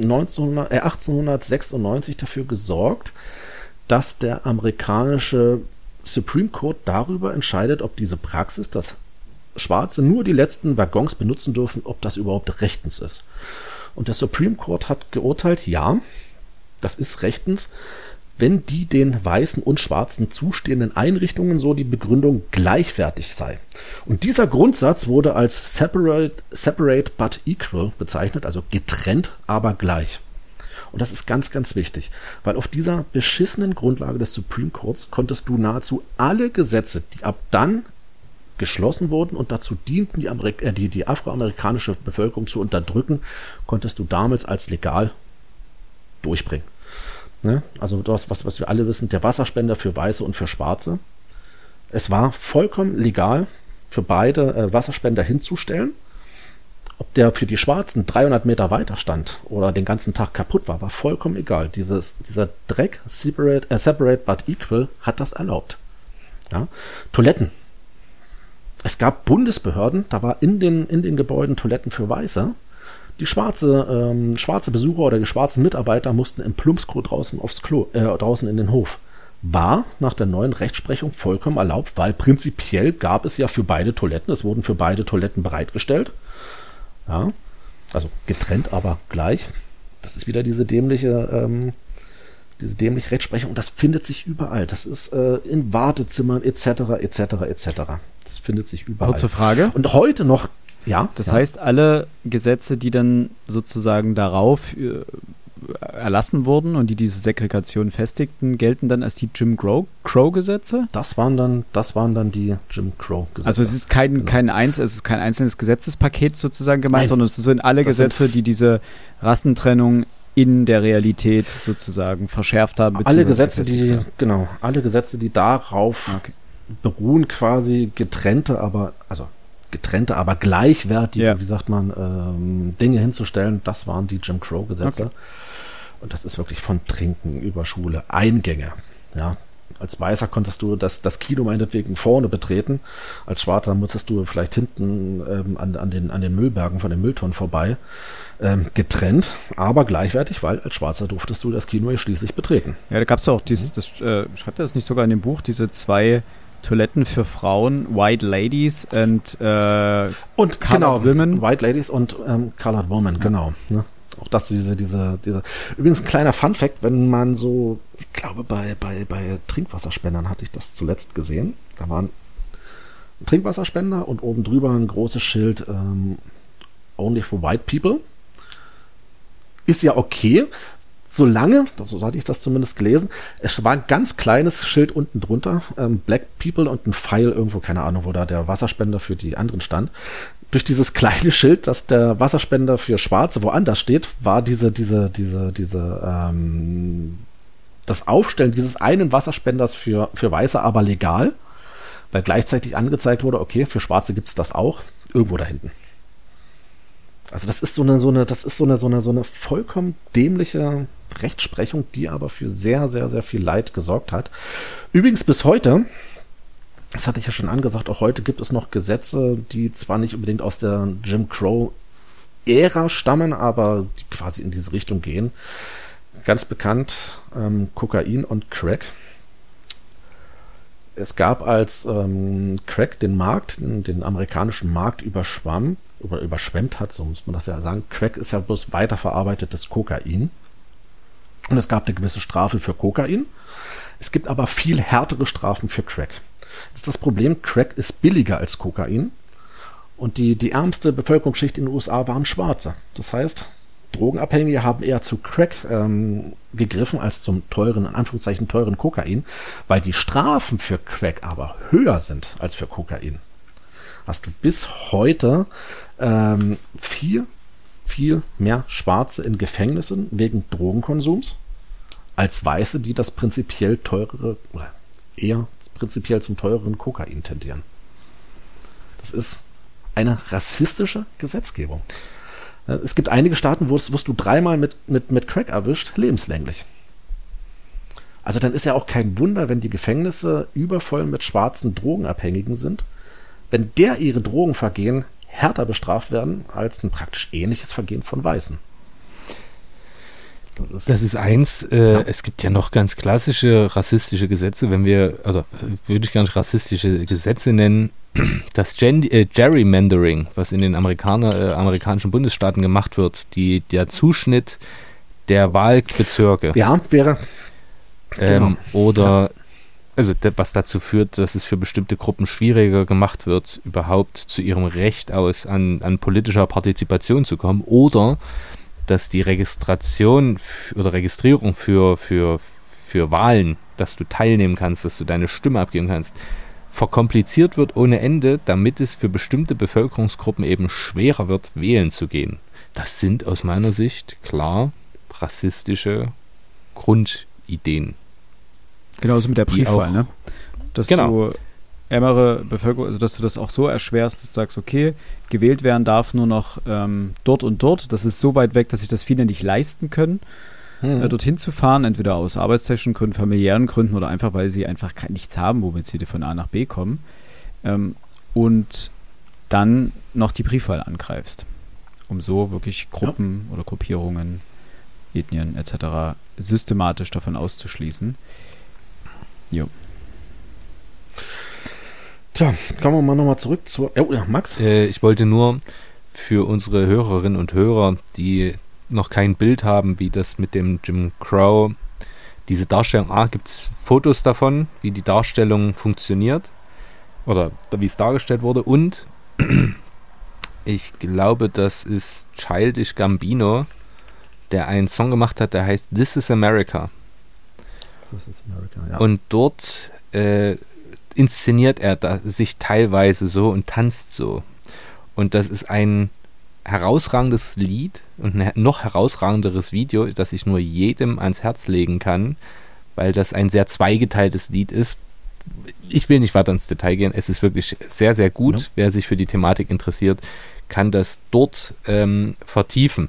1896 dafür gesorgt, dass der amerikanische Supreme Court darüber entscheidet, ob diese Praxis, dass Schwarze nur die letzten Waggons benutzen dürfen, ob das überhaupt rechtens ist. Und der Supreme Court hat geurteilt, ja, das ist rechtens, wenn die den weißen und schwarzen zustehenden Einrichtungen so die Begründung gleichwertig sei. Und dieser Grundsatz wurde als separate but equal bezeichnet, also getrennt, aber gleich. Und das ist ganz, ganz wichtig, weil auf dieser beschissenen Grundlage des Supreme Courts konntest du nahezu alle Gesetze, die ab dann geschlossen wurden und dazu dienten, die afroamerikanische Bevölkerung zu unterdrücken, konntest du damals als legal durchbringen. Ne? Also das, was wir alle wissen, der Wasserspender für Weiße und für Schwarze. Es war vollkommen legal, für beide Wasserspender hinzustellen. Ob der für die Schwarzen 300 Meter weiter stand oder den ganzen Tag kaputt war vollkommen egal. Dieser Dreck, separate but equal, hat das erlaubt. Ja? Toiletten. Es gab Bundesbehörden, da war in den Gebäuden Toiletten für Weiße. Die schwarze Besucher oder die schwarzen Mitarbeiter mussten im Plumpsklo draußen aufs Klo, draußen in den Hof. War nach der neuen Rechtsprechung vollkommen erlaubt, weil prinzipiell gab es ja für beide Toiletten, es wurden für beide Toiletten bereitgestellt. Ja, also getrennt, aber gleich. Das ist wieder diese dämliche Rechtsprechung. Und das findet sich überall. Das ist in Wartezimmern etc. Das findet sich überall.
Kurze Frage.
Und heute noch, ja.
Das heißt, alle Gesetze, die dann sozusagen darauf erlassen wurden und die diese Segregation festigten, gelten dann als die Jim Crow-Gesetze?
Das waren dann die Jim Crow-Gesetze.
Also es ist kein einzelnes Gesetzespaket sozusagen gemeint, sondern es sind alle Gesetze, die diese Rassentrennung in der Realität sozusagen verschärft haben.
Alle Gesetze, die darauf beruhen, quasi getrennte, aber gleichwertige, wie sagt man, Dinge hinzustellen, das waren die Jim Crow-Gesetze. Okay. Und das ist wirklich von Trinken über Schule, Eingänge. Ja, als Weißer konntest du das Kino meinetwegen vorne betreten, als Schwarzer musstest du vielleicht hinten an den Müllbergen von den Mülltonnen vorbei, getrennt, aber gleichwertig, weil als Schwarzer durftest du das Kino schließlich betreten.
Ja, da gab es auch schreibt er das nicht sogar in dem Buch, diese 2 Toiletten für Frauen, White Ladies und
Colored Women. White Ladies und Colored Women, genau. Ne? Auch das, diese. Übrigens ein kleiner Funfact, wenn man so, ich glaube bei Trinkwasserspendern hatte ich das zuletzt gesehen. Da war ein Trinkwasserspender und oben drüber ein großes Schild Only for White People. Ist ja okay. Solange, so hatte ich das zumindest gelesen, es war ein ganz kleines Schild unten drunter, Black People und ein Pfeil irgendwo, keine Ahnung, wo da der Wasserspender für die anderen stand. Durch dieses kleine Schild, dass der Wasserspender für Schwarze woanders steht, war das Aufstellen dieses einen Wasserspenders für Weiße aber legal, weil gleichzeitig angezeigt wurde, okay, für Schwarze gibt es das auch, irgendwo da hinten. Also das ist so eine vollkommen dämliche Rechtsprechung, die aber für sehr, sehr, sehr viel Leid gesorgt hat. Übrigens bis heute, das hatte ich ja schon angesagt, auch heute gibt es noch Gesetze, die zwar nicht unbedingt aus der Jim Crow-Ära stammen, aber die quasi in diese Richtung gehen. Ganz bekannt, Kokain und Crack. Es gab, als Crack den amerikanischen Markt überschwemmt hat, so muss man das ja sagen. Crack ist ja bloß weiterverarbeitetes Kokain. Und es gab eine gewisse Strafe für Kokain. Es gibt aber viel härtere Strafen für Crack. Jetzt ist das Problem, Crack ist billiger als Kokain. Und die ärmste Bevölkerungsschicht in den USA waren Schwarze. Das heißt, Drogenabhängige haben eher zu Crack gegriffen als zum teuren, in Anführungszeichen teuren Kokain, weil die Strafen für Crack aber höher sind als für Kokain. Hast du bis heute viel mehr Schwarze in Gefängnissen wegen Drogenkonsums als Weiße, die das prinzipiell teurere oder eher prinzipiell zum teureren Kokain tendieren. Das ist eine rassistische Gesetzgebung. Es gibt einige Staaten, wo du 3-mal mit Crack erwischt, lebenslänglich. Also dann ist ja auch kein Wunder, wenn die Gefängnisse übervoll mit schwarzen Drogenabhängigen sind, wenn ihre Drogenvergehen härter bestraft werden als ein praktisch ähnliches Vergehen von Weißen.
Das ist eins. Es gibt ja noch ganz klassische rassistische Gesetze, würde ich gar nicht rassistische Gesetze nennen. Das Gerrymandering, was in den amerikanischen Bundesstaaten gemacht wird, der Zuschnitt der Wahlbezirke.
Ja,
Oder also was dazu führt, dass es für bestimmte Gruppen schwieriger gemacht wird, überhaupt zu ihrem Recht aus an politischer Partizipation zu kommen, oder dass die Registration oder Registrierung für Wahlen, dass du teilnehmen kannst, dass du deine Stimme abgeben kannst, verkompliziert wird ohne Ende, damit es für bestimmte Bevölkerungsgruppen eben schwerer wird, wählen zu gehen. Das sind aus meiner Sicht klar rassistische Grundideen.
Genauso mit der Briefwahl, ne? Dass du ärmere Bevölkerung, also dass du das auch so erschwerst, dass du sagst, okay, gewählt werden darf nur noch dort und dort. Das ist so weit weg, dass sich das viele nicht leisten können, dorthin zu fahren, entweder aus arbeitstechnischen Gründen, familiären Gründen oder einfach, weil sie einfach nichts haben, womit sie von A nach B kommen. Und dann noch die Briefwahl angreifst, um so wirklich Gruppen oder Gruppierungen, Ethnien etc. systematisch davon auszuschließen. Jo.
Tja, kommen wir mal nochmal zurück zu... Ja, Max?
Ich wollte nur für unsere Hörerinnen und Hörer, die noch kein Bild haben, wie das mit dem Jim Crow, diese Darstellung, gibt es Fotos davon, wie die Darstellung funktioniert oder wie es dargestellt wurde, und ich glaube, das ist Childish Gambino, der einen Song gemacht hat, der heißt This is America.
This is America, ja.
Und dort inszeniert er sich teilweise so und tanzt so. Und das ist ein herausragendes Lied und ein noch herausragenderes Video, das ich nur jedem ans Herz legen kann, weil das ein sehr zweigeteiltes Lied ist. Ich will nicht weiter ins Detail gehen, es ist wirklich sehr, sehr gut. Ja. Wer sich für die Thematik interessiert, kann das dort vertiefen.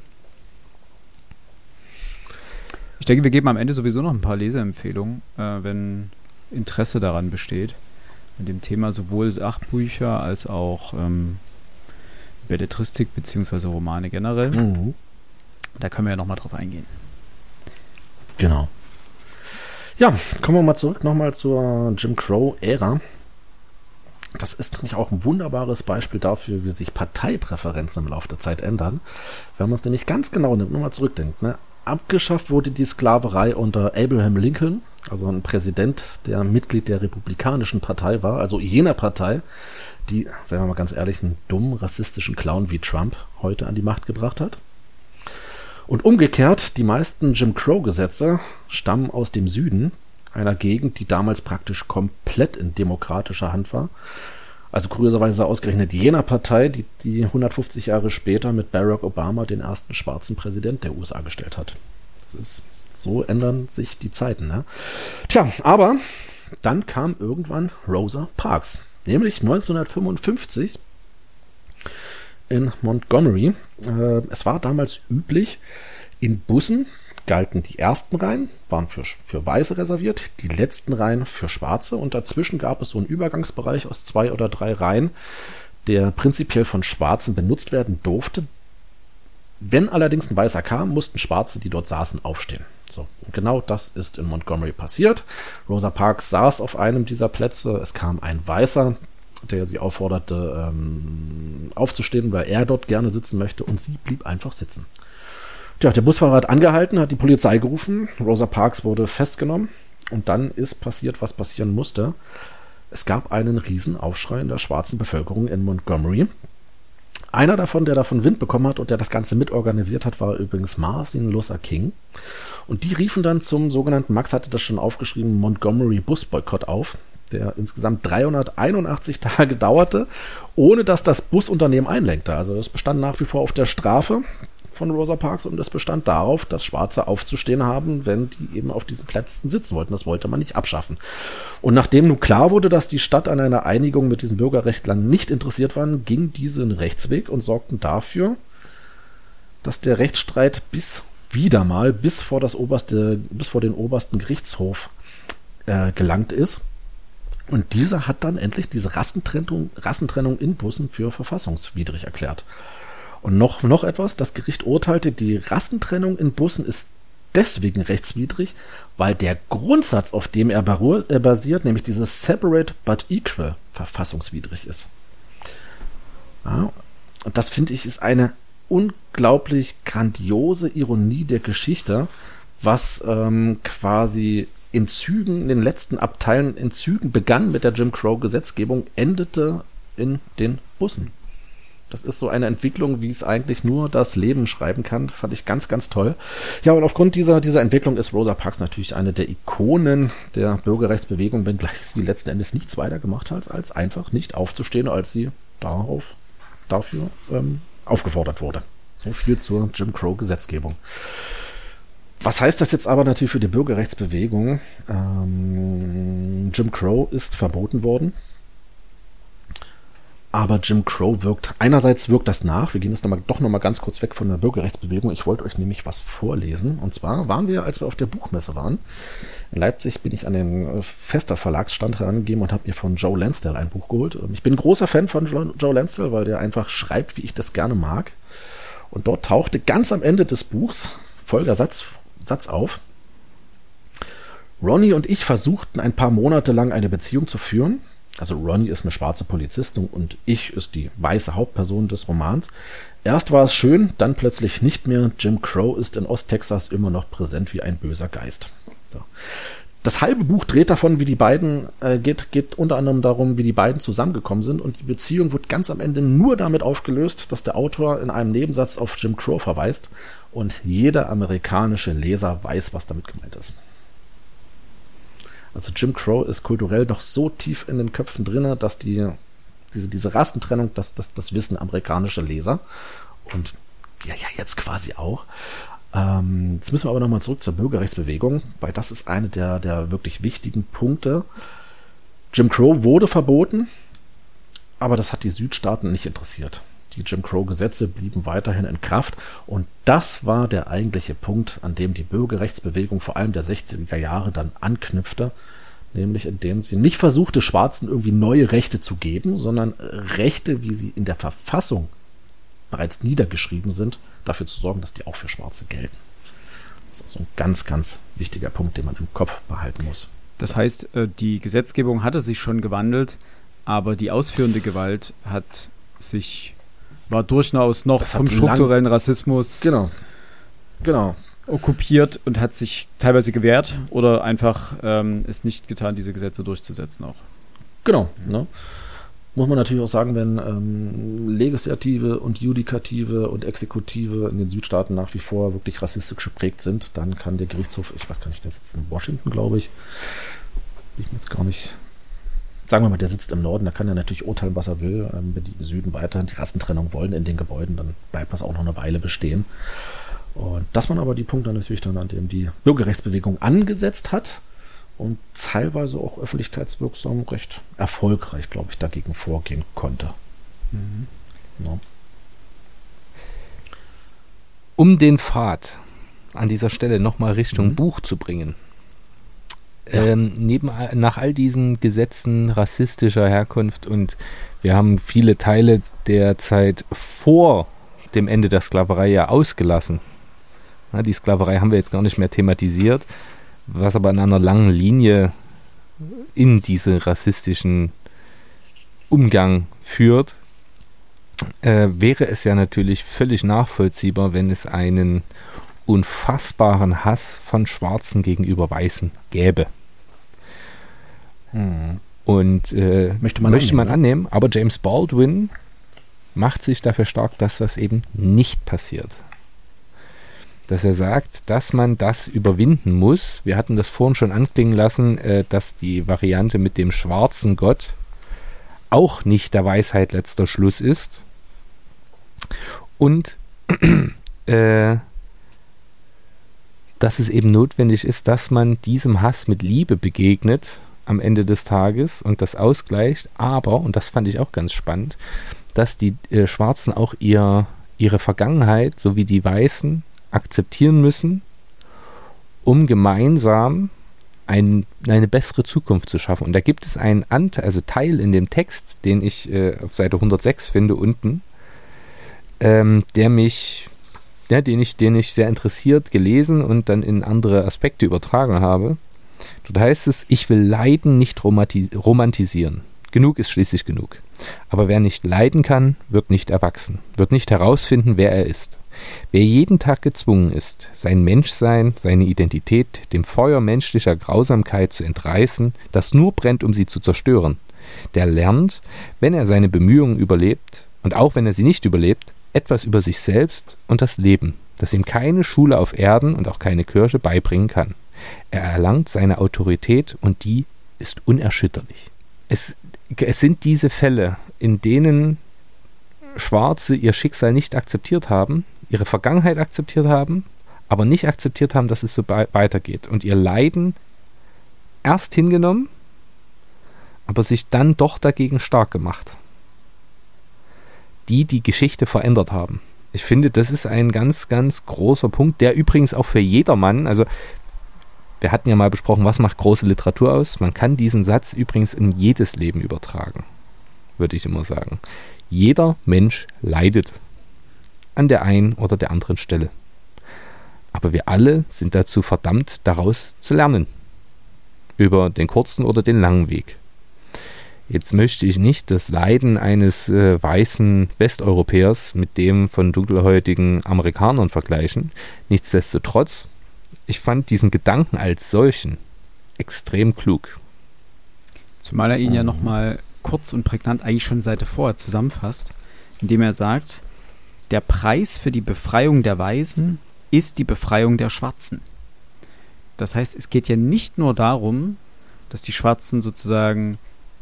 Ich denke, wir geben am Ende sowieso noch ein paar Leseempfehlungen, wenn Interesse daran besteht, an dem Thema sowohl Sachbücher als auch Belletristik bzw. Romane generell. Mhm. Da können wir ja nochmal drauf eingehen.
Genau. Ja, kommen wir mal zurück nochmal zur Jim Crow-Ära. Das ist nämlich auch ein wunderbares Beispiel dafür, wie sich Parteipräferenzen im Laufe der Zeit ändern. Wenn man es nämlich ganz genau nimmt, nochmal zurückdenkt, ne? Abgeschafft wurde die Sklaverei unter Abraham Lincoln, also ein Präsident, der Mitglied der Republikanischen Partei war, also jener Partei, die, sagen wir mal ganz ehrlich, einen dummen, rassistischen Clown wie Trump heute an die Macht gebracht hat. Und umgekehrt, die meisten Jim Crow-Gesetze stammen aus dem Süden, einer Gegend, die damals praktisch komplett in demokratischer Hand war. Also kurioserweise ausgerechnet jener Partei, die 150 Jahre später mit Barack Obama den ersten schwarzen Präsident der USA gestellt hat. So ändern sich die Zeiten. Ne? Tja, aber dann kam irgendwann Rosa Parks, nämlich 1955 in Montgomery. Es war damals üblich, in Bussen galten die ersten Reihen, waren für Weiße reserviert, die letzten Reihen für Schwarze, und dazwischen gab es so einen Übergangsbereich aus 2 oder 3 Reihen, der prinzipiell von Schwarzen benutzt werden durfte. Wenn allerdings ein Weißer kam, mussten Schwarze, die dort saßen, aufstehen. So, und genau das ist in Montgomery passiert. Rosa Parks saß auf einem dieser Plätze, es kam ein Weißer, der sie aufforderte, aufzustehen, weil er dort gerne sitzen möchte, und sie blieb einfach sitzen. Tja, der Busfahrer hat angehalten, hat die Polizei gerufen, Rosa Parks wurde festgenommen, und dann ist passiert, was passieren musste. Es gab einen riesen Aufschrei in der schwarzen Bevölkerung in Montgomery. Einer davon, der davon Wind bekommen hat und der das Ganze mitorganisiert hat, war übrigens Martin Luther King. Und die riefen dann zum sogenannten, Max hatte das schon aufgeschrieben, Montgomery Busboykott auf, der insgesamt 381 Tage dauerte, ohne dass das Busunternehmen einlenkte. Also es bestand nach wie vor auf der Strafe von Rosa Parks, und es bestand darauf, dass Schwarze aufzustehen haben, wenn die eben auf diesen Plätzen sitzen wollten. Das wollte man nicht abschaffen. Und nachdem nun klar wurde, dass die Stadt an einer Einigung mit diesen Bürgerrechtlern nicht interessiert waren, ging diese einen Rechtsweg und sorgten dafür, dass der Rechtsstreit bis vor den obersten Gerichtshof gelangt ist. Und dieser hat dann endlich diese Rassentrennung in Bussen für verfassungswidrig erklärt. Und noch etwas, das Gericht urteilte, die Rassentrennung in Bussen ist deswegen rechtswidrig, weil der Grundsatz, auf dem er basiert, nämlich dieses Separate but Equal, verfassungswidrig ist. Ja, und das, finde ich, ist eine unglaublich grandiose Ironie der Geschichte, was quasi in den letzten Abteilen in Zügen begann mit der Jim Crow-Gesetzgebung, endete in den Bussen. Das ist so eine Entwicklung, wie es eigentlich nur das Leben schreiben kann. Fand ich ganz, ganz toll. Ja, und aufgrund dieser Entwicklung ist Rosa Parks natürlich eine der Ikonen der Bürgerrechtsbewegung, wenngleich sie letzten Endes nichts weiter gemacht hat, als einfach nicht aufzustehen, als sie dafür aufgefordert wurde. So viel zur Jim Crow-Gesetzgebung. Was heißt das jetzt aber natürlich für die Bürgerrechtsbewegung? Jim Crow ist verboten worden. Aber Jim Crow einerseits wirkt das nach. Wir gehen jetzt noch mal ganz kurz weg von der Bürgerrechtsbewegung. Ich wollte euch nämlich was vorlesen. Und zwar als wir auf der Buchmesse waren. In Leipzig bin ich an den Fester Verlagsstand herangegeben und habe mir von Joe Lansdale ein Buch geholt. Ich bin ein großer Fan von Joe Lansdale, weil der einfach schreibt, wie ich das gerne mag. Und dort tauchte ganz am Ende des Buchs folgender Satz auf. Ronnie und ich versuchten ein paar Monate lang eine Beziehung zu führen. Also Ronnie ist eine schwarze Polizistin und ich ist die weiße Hauptperson des Romans. Erst war es schön, dann plötzlich nicht mehr. Jim Crow ist in Osttexas immer noch präsent wie ein böser Geist. So. Das halbe Buch dreht davon, wie die beiden, geht unter anderem darum, wie die beiden zusammengekommen sind, und die Beziehung wird ganz am Ende nur damit aufgelöst, dass der Autor in einem Nebensatz auf Jim Crow verweist und jeder amerikanische Leser weiß, was damit gemeint ist. Also Jim Crow ist kulturell noch so tief in den Köpfen drin, dass diese Rassentrennung, das wissen amerikanische Leser und ja jetzt quasi auch. Jetzt müssen wir aber nochmal zurück zur Bürgerrechtsbewegung, weil das ist eine der wirklich wichtigen Punkte. Jim Crow wurde verboten, aber das hat die Südstaaten nicht interessiert. Die Jim Crow-Gesetze blieben weiterhin in Kraft und das war der eigentliche Punkt, an dem die Bürgerrechtsbewegung vor allem der 60er Jahre dann anknüpfte, nämlich indem sie nicht versuchte, Schwarzen irgendwie neue Rechte zu geben, sondern Rechte, wie sie in der Verfassung bereits niedergeschrieben sind, dafür zu sorgen, dass die auch für Schwarze gelten. Das ist so ein ganz, ganz wichtiger Punkt, den man im Kopf behalten muss.
Das heißt, die Gesetzgebung hatte sich schon gewandelt, aber die ausführende Gewalt war durchaus noch vom strukturellen Rassismus okkupiert und hat sich teilweise gewehrt oder einfach es nicht getan, diese Gesetze durchzusetzen auch.
Genau. Ne? Muss man natürlich auch sagen, wenn Legislative und Judikative und Exekutive in den Südstaaten nach wie vor wirklich rassistisch geprägt sind, dann kann der Gerichtshof, ich weiß gar nicht, der sitzt in Washington, glaube ich. Ich bin jetzt gar nicht... Sagen wir mal, der sitzt im Norden, da kann er natürlich urteilen, was er will. Wenn die im Süden weiterhin die Rassentrennung wollen in den Gebäuden, dann bleibt das auch noch eine Weile bestehen. Und das waren aber die Punkte natürlich dann, an dem die Bürgerrechtsbewegung angesetzt hat und teilweise auch öffentlichkeitswirksam recht erfolgreich, glaube ich, dagegen vorgehen konnte.
Mhm.
Ja.
Um den Pfad an dieser Stelle nochmal Richtung Buch zu bringen. Ja. Nach all diesen Gesetzen rassistischer Herkunft, und wir haben viele Teile der Zeit vor dem Ende der Sklaverei ja ausgelassen. Ja, die Sklaverei haben wir jetzt gar nicht mehr thematisiert, was aber in einer langen Linie in diesen rassistischen Umgang führt, wäre es ja natürlich völlig nachvollziehbar, wenn es einen unfassbaren Hass von Schwarzen gegenüber Weißen gäbe. Und möchte man annehmen, aber James Baldwin macht sich dafür stark, dass das eben nicht passiert. Dass er sagt, dass man das überwinden muss. Wir hatten das vorhin schon anklingen lassen, dass die Variante mit dem schwarzen Gott auch nicht der Weisheit letzter Schluss ist. Und dass es eben notwendig ist, dass man diesem Hass mit Liebe begegnet am Ende des Tages und das ausgleicht, aber, und das fand ich auch ganz spannend, dass die Schwarzen auch ihre Vergangenheit sowie die Weißen akzeptieren müssen, um gemeinsam eine bessere Zukunft zu schaffen. Und da gibt es einen Teil in dem Text, den ich auf Seite 106 finde unten, den ich sehr interessiert gelesen und dann in andere Aspekte übertragen habe. Dort heißt es: Ich will Leiden nicht romantisieren. Genug ist schließlich genug. Aber wer nicht leiden kann, wird nicht erwachsen, wird nicht herausfinden, wer er ist. Wer jeden Tag gezwungen ist, sein Menschsein, seine Identität dem Feuer menschlicher Grausamkeit zu entreißen, das nur brennt, um sie zu zerstören, der lernt, wenn er seine Bemühungen überlebt und auch wenn er sie nicht überlebt, etwas über sich selbst und das Leben, das ihm keine Schule auf Erden und auch keine Kirche beibringen kann. Er erlangt seine Autorität und die ist unerschütterlich. Es sind diese Fälle, in denen Schwarze ihr Schicksal nicht akzeptiert haben, ihre Vergangenheit akzeptiert haben, aber nicht akzeptiert haben, dass es so weitergeht und ihr Leiden erst hingenommen, aber sich dann doch dagegen stark gemacht. Die Geschichte verändert haben. Ich finde, das ist ein ganz, ganz großer Punkt, der übrigens auch für jedermann, also wir hatten ja mal besprochen, was macht große Literatur aus? Man kann diesen Satz übrigens in jedes Leben übertragen, würde ich immer sagen. Jeder Mensch leidet an der einen oder der anderen Stelle. Aber wir alle sind dazu verdammt, daraus zu lernen. Über den kurzen oder den langen Weg. Jetzt möchte ich nicht das Leiden eines weißen Westeuropäers mit dem von dunkelhäutigen Amerikanern vergleichen. Nichtsdestotrotz, ich fand diesen Gedanken als solchen extrem klug.
Zumal er ihn ja nochmal kurz und prägnant eigentlich schon Seite vorher zusammenfasst, indem er sagt, der Preis für die Befreiung der Weißen ist die Befreiung der Schwarzen. Das heißt, es geht ja nicht nur darum, dass die Schwarzen sozusagen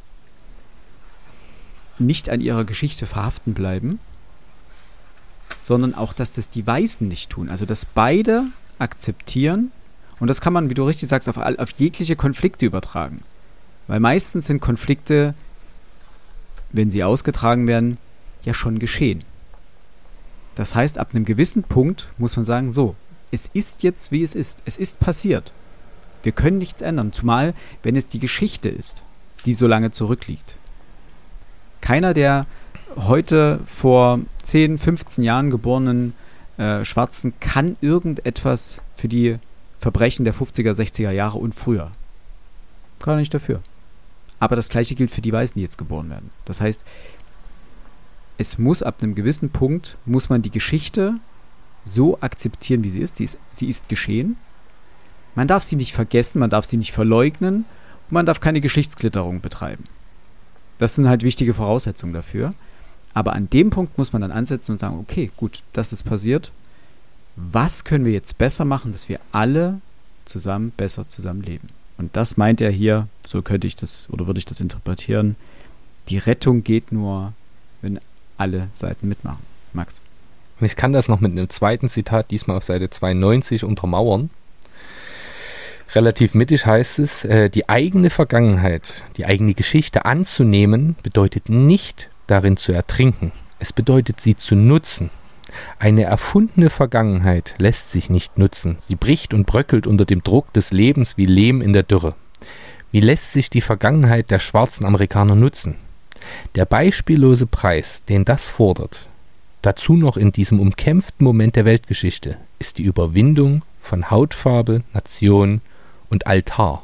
nicht an ihrer Geschichte verhaften bleiben, sondern auch, dass das die Weißen nicht tun. Also, dass beide akzeptieren, und das kann man, wie du richtig sagst, auf jegliche Konflikte übertragen. Weil meistens sind Konflikte, wenn sie ausgetragen werden, ja schon geschehen. Das heißt, ab einem gewissen Punkt muss man sagen, so, es ist jetzt, wie es ist. Es ist passiert. Wir können nichts ändern, zumal, wenn es die Geschichte ist, die so lange zurückliegt. Keiner der heute vor 10, 15 Jahren geborenen Schwarzen kann irgendetwas für die Verbrechen der 50er, 60er Jahre und früher. Kann er nicht dafür. Aber das Gleiche gilt für die Weißen, die jetzt geboren werden. Das heißt, es muss ab einem gewissen Punkt, muss man die Geschichte so akzeptieren, wie sie ist. Sie ist geschehen. Man darf sie nicht vergessen, man darf sie nicht verleugnen und man darf keine Geschichtsklitterung betreiben. Das sind halt wichtige Voraussetzungen dafür. Aber an dem Punkt muss man dann ansetzen und sagen, okay, gut, das ist passiert. Was können wir jetzt besser machen, dass wir alle zusammen besser zusammenleben? Und das meint er hier, so könnte ich das oder würde ich das interpretieren, die Rettung geht nur, wenn alle Seiten mitmachen. Max.
Und ich kann das noch mit einem zweiten Zitat, diesmal auf Seite 92, untermauern. Relativ mittig heißt es, die eigene Vergangenheit, die eigene Geschichte anzunehmen, bedeutet nicht, darin zu ertrinken. Es bedeutet, sie zu nutzen. Eine erfundene Vergangenheit lässt sich nicht nutzen. Sie bricht und bröckelt unter dem Druck des Lebens wie Lehm in der Dürre. Wie lässt sich die Vergangenheit der schwarzen Amerikaner nutzen? Der beispiellose Preis, den das fordert, dazu noch in diesem umkämpften Moment der Weltgeschichte, ist die Überwindung von Hautfarbe, Nation und Altar.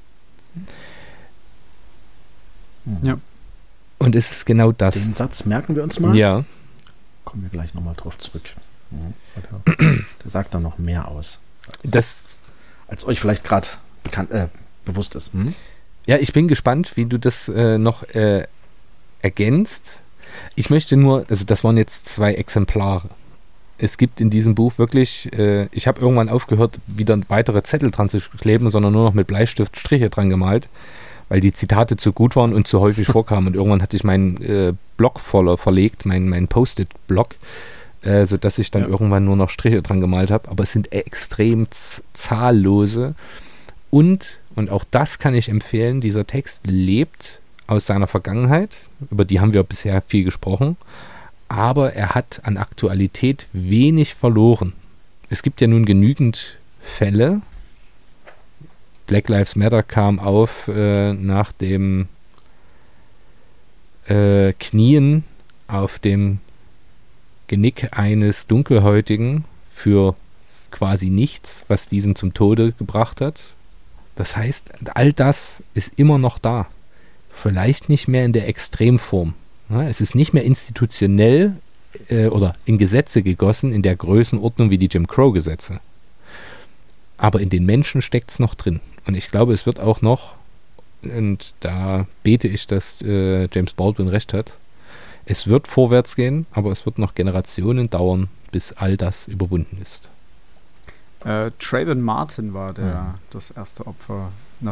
Ja.
Und es ist genau das.
Den Satz merken wir uns mal.
Ja.
Kommen wir gleich nochmal drauf zurück. Der sagt dann noch mehr aus, als euch vielleicht gerade bewusst ist.
Ja, ich bin gespannt, wie du das noch ergänzt. Ich möchte nur, also das waren jetzt 2 Exemplare. Es gibt in diesem Buch wirklich, ich habe irgendwann aufgehört, wieder weitere Zettel dran zu kleben, sondern nur noch mit Bleistift Striche dran gemalt, weil die Zitate zu gut waren und zu häufig vorkamen. Und irgendwann hatte ich meinen Block voller verlegt, meinen Post-it-Block, sodass ich dann irgendwann nur noch Striche dran gemalt habe. Aber es sind extrem zahllose. Und auch das kann ich empfehlen, dieser Text lebt aus seiner Vergangenheit, über die haben wir bisher viel gesprochen, aber er hat an Aktualität wenig verloren. Es gibt ja nun genügend Fälle. Black Lives Matter kam auf nach dem Knien auf dem Genick eines Dunkelhäutigen für quasi nichts, was diesen zum Tode gebracht hat. Das heißt, all das ist immer noch da. Vielleicht nicht mehr in der Extremform. Ja, es ist nicht mehr institutionell oder in Gesetze gegossen in der Größenordnung wie die Jim Crow-Gesetze. Aber in den Menschen steckt es noch drin. Und ich glaube, es wird auch noch, und da bete ich, dass James Baldwin recht hat, es wird vorwärts gehen, aber es wird noch Generationen dauern, bis all das überwunden ist.
Trayvon Martin war das erste Opfer,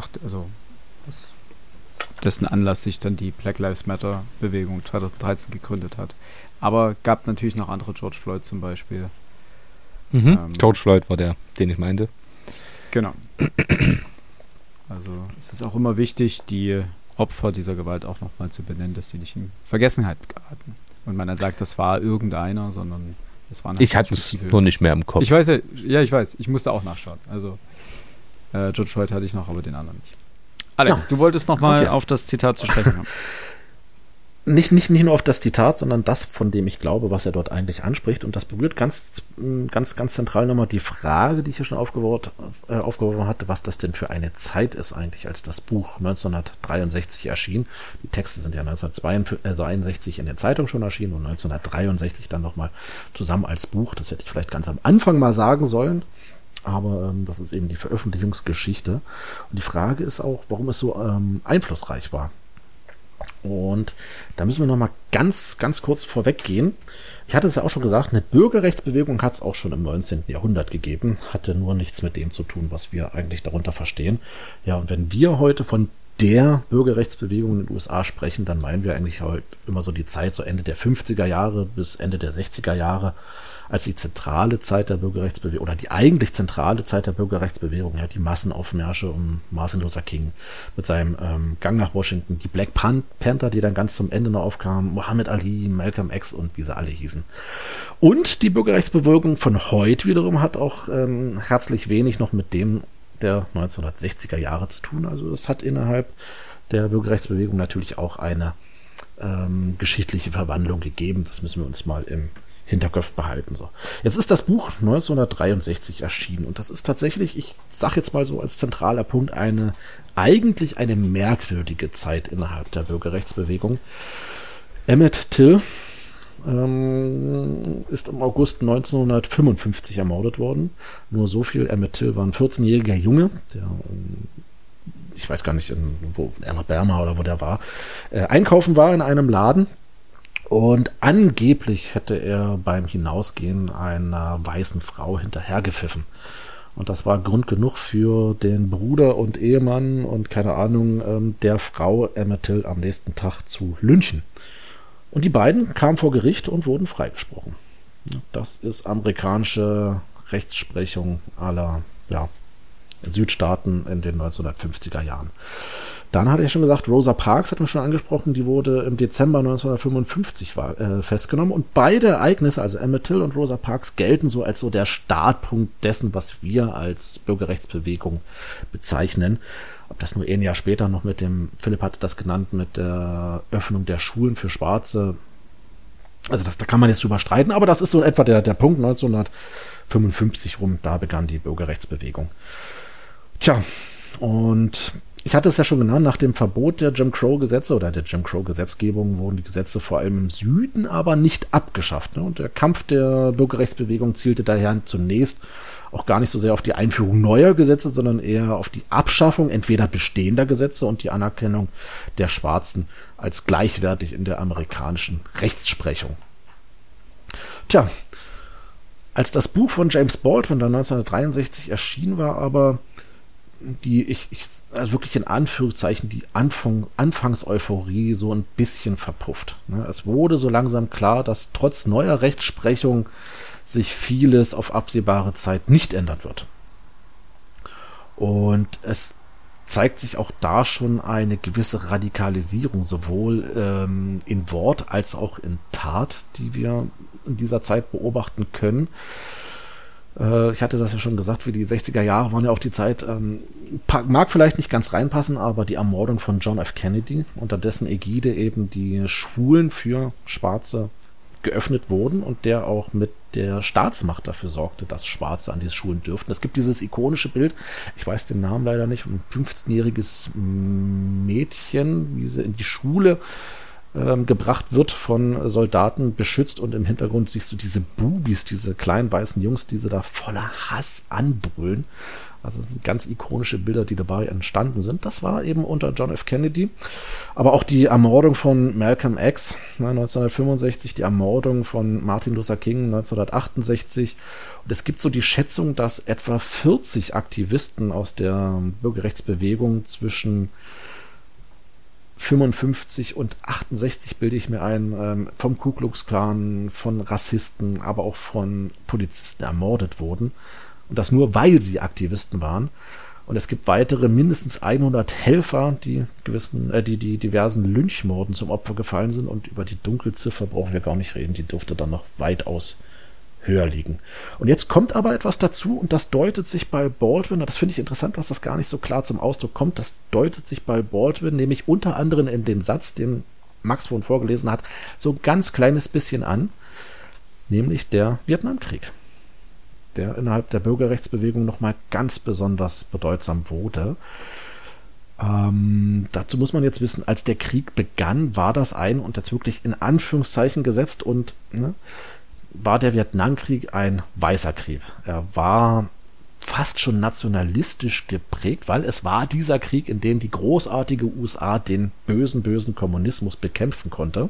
dessen Anlass sich dann die Black Lives Matter Bewegung 2013 gegründet hat. Aber gab natürlich noch andere, George Floyd zum Beispiel.
George Floyd war der, den ich meinte.
Genau. Also es ist auch immer wichtig, die Opfer dieser Gewalt auch nochmal zu benennen, dass die nicht in Vergessenheit geraten. Und man dann sagt, das war irgendeiner, sondern es waren...
Ich hatte es nur nicht mehr im Kopf.
Ich weiß ich weiß. Ich musste auch nachschauen. Also George Floyd hatte ich noch, aber den anderen nicht. Alex, du wolltest nochmal auf das Zitat zu sprechen kommen.
Nicht nur auf das Zitat, sondern das, von dem ich glaube, was er dort eigentlich anspricht. Und das berührt ganz zentral nochmal die Frage, die ich hier schon aufgeworfen hatte, was das denn für eine Zeit ist eigentlich, als das Buch 1963 erschien. Die Texte sind ja 1962 in den Zeitungen schon erschienen und 1963 dann nochmal zusammen als Buch. Das hätte ich vielleicht ganz am Anfang mal sagen sollen. Aber das ist eben die Veröffentlichungsgeschichte. Und die Frage ist auch, warum es so einflussreich war. Und da müssen wir noch mal ganz kurz vorweggehen. Ich hatte es ja auch schon gesagt, eine Bürgerrechtsbewegung hat es auch schon im 19. Jahrhundert gegeben, hatte nur nichts mit dem zu tun, was wir eigentlich darunter verstehen. Ja, und wenn wir heute von der Bürgerrechtsbewegung in den USA sprechen, dann meinen wir eigentlich heute immer so die Zeit, so Ende der 50er Jahre bis Ende der 60er Jahre, als die zentrale Zeit der Bürgerrechtsbewegung oder die eigentlich zentrale Zeit der Bürgerrechtsbewegung, ja, die Massenaufmärsche um Martin Luther King mit seinem Gang nach Washington, die Black Panther, die dann ganz zum Ende noch aufkamen, Muhammad Ali, Malcolm X und wie sie alle hießen. Und die Bürgerrechtsbewegung von heute wiederum hat auch herzlich wenig noch mit dem der 1960er Jahre zu tun. Also es hat innerhalb der Bürgerrechtsbewegung natürlich auch eine geschichtliche Verwandlung gegeben. Das müssen wir uns mal im Hinterkopf behalten. So. Jetzt ist das Buch 1963 erschienen und das ist tatsächlich, ich sage jetzt mal so als zentraler Punkt, eigentlich eine merkwürdige Zeit innerhalb der Bürgerrechtsbewegung. Emmett Till ist im August 1955 ermordet worden. Nur so viel, Emmett Till war ein 14-jähriger Junge, der ich weiß gar nicht, in Alabama oder wo der war, einkaufen war in einem Laden. Und angeblich hätte er beim Hinausgehen einer weißen Frau hinterhergepfiffen. Und das war Grund genug für den Bruder und Ehemann und keine Ahnung, der Frau Emmett Till am nächsten Tag zu lynchen. Und die beiden kamen vor Gericht und wurden freigesprochen. Das ist amerikanische Rechtsprechung aller Südstaaten in den 1950er Jahren. Dann hatte ich schon gesagt, Rosa Parks hat man schon angesprochen, die wurde im Dezember 1955 festgenommen und beide Ereignisse, also Emmett Till und Rosa Parks, gelten so als so der Startpunkt dessen, was wir als Bürgerrechtsbewegung bezeichnen. Ob das nur ein Jahr später noch mit dem, Philipp hatte das genannt, mit der Öffnung der Schulen für Schwarze, also da kann man jetzt drüber streiten, aber das ist so etwa der Punkt 1955 rum, da begann die Bürgerrechtsbewegung. Tja, und ich hatte es ja schon genannt, nach dem Verbot der Jim Crow-Gesetze oder der Jim Crow-Gesetzgebung wurden die Gesetze vor allem im Süden aber nicht abgeschafft. Und der Kampf der Bürgerrechtsbewegung zielte daher zunächst auch gar nicht so sehr auf die Einführung neuer Gesetze, sondern eher auf die Abschaffung entweder bestehender Gesetze und die Anerkennung der Schwarzen als gleichwertig in der amerikanischen Rechtsprechung. Tja, als das Buch von James Baldwin dann 1963 erschienen war, aber also wirklich in Anführungszeichen, die Anfangseuphorie so ein bisschen verpufft. Es wurde so langsam klar, dass trotz neuer Rechtsprechung sich vieles auf absehbare Zeit nicht ändern wird. Und es zeigt sich auch da schon eine gewisse Radikalisierung, sowohl in Wort als auch in Tat, die wir in dieser Zeit beobachten können. Ich hatte das ja schon gesagt, wie die 60er Jahre waren ja auch die Zeit, mag vielleicht nicht ganz reinpassen, aber die Ermordung von John F. Kennedy, unter dessen Ägide eben die Schulen für Schwarze geöffnet wurden und der auch mit der Staatsmacht dafür sorgte, dass Schwarze an diese Schulen dürften. Es gibt dieses ikonische Bild, ich weiß den Namen leider nicht, ein 15-jähriges Mädchen, wie sie in die Schule gebracht wird von Soldaten, beschützt, und im Hintergrund siehst du diese Bubis, diese kleinen weißen Jungs, die sie da voller Hass anbrüllen. Also das sind ganz ikonische Bilder, die dabei entstanden sind. Das war eben unter John F. Kennedy. Aber auch die Ermordung von Malcolm X 1965, die Ermordung von Martin Luther King 1968. Und es gibt so die Schätzung, dass etwa 40 Aktivisten aus der Bürgerrechtsbewegung zwischen 55 und 68, bilde ich mir ein, vom Ku Klux Klan, von Rassisten, aber auch von Polizisten ermordet wurden. Und das nur, weil sie Aktivisten waren. Und es gibt weitere mindestens 100 Helfer, die diversen Lynchmorden zum Opfer gefallen sind. Und über die Dunkelziffer brauchen wir gar nicht reden. Die dürfte dann noch weitaus höher liegen. Und jetzt kommt aber etwas dazu, und das deutet sich bei Baldwin, und das finde ich interessant, dass das gar nicht so klar zum Ausdruck kommt, das deutet sich bei Baldwin nämlich unter anderem in den Satz, den Max vorhin vorgelesen hat, so ein ganz kleines bisschen an, nämlich der Vietnamkrieg, der innerhalb der Bürgerrechtsbewegung nochmal ganz besonders bedeutsam wurde. Dazu muss man jetzt wissen, als der Krieg begann, war das und jetzt wirklich in Anführungszeichen gesetzt, und war der Vietnamkrieg ein weißer Krieg. Er war fast schon nationalistisch geprägt, weil es war dieser Krieg, in dem die großartige USA den bösen Kommunismus bekämpfen konnte.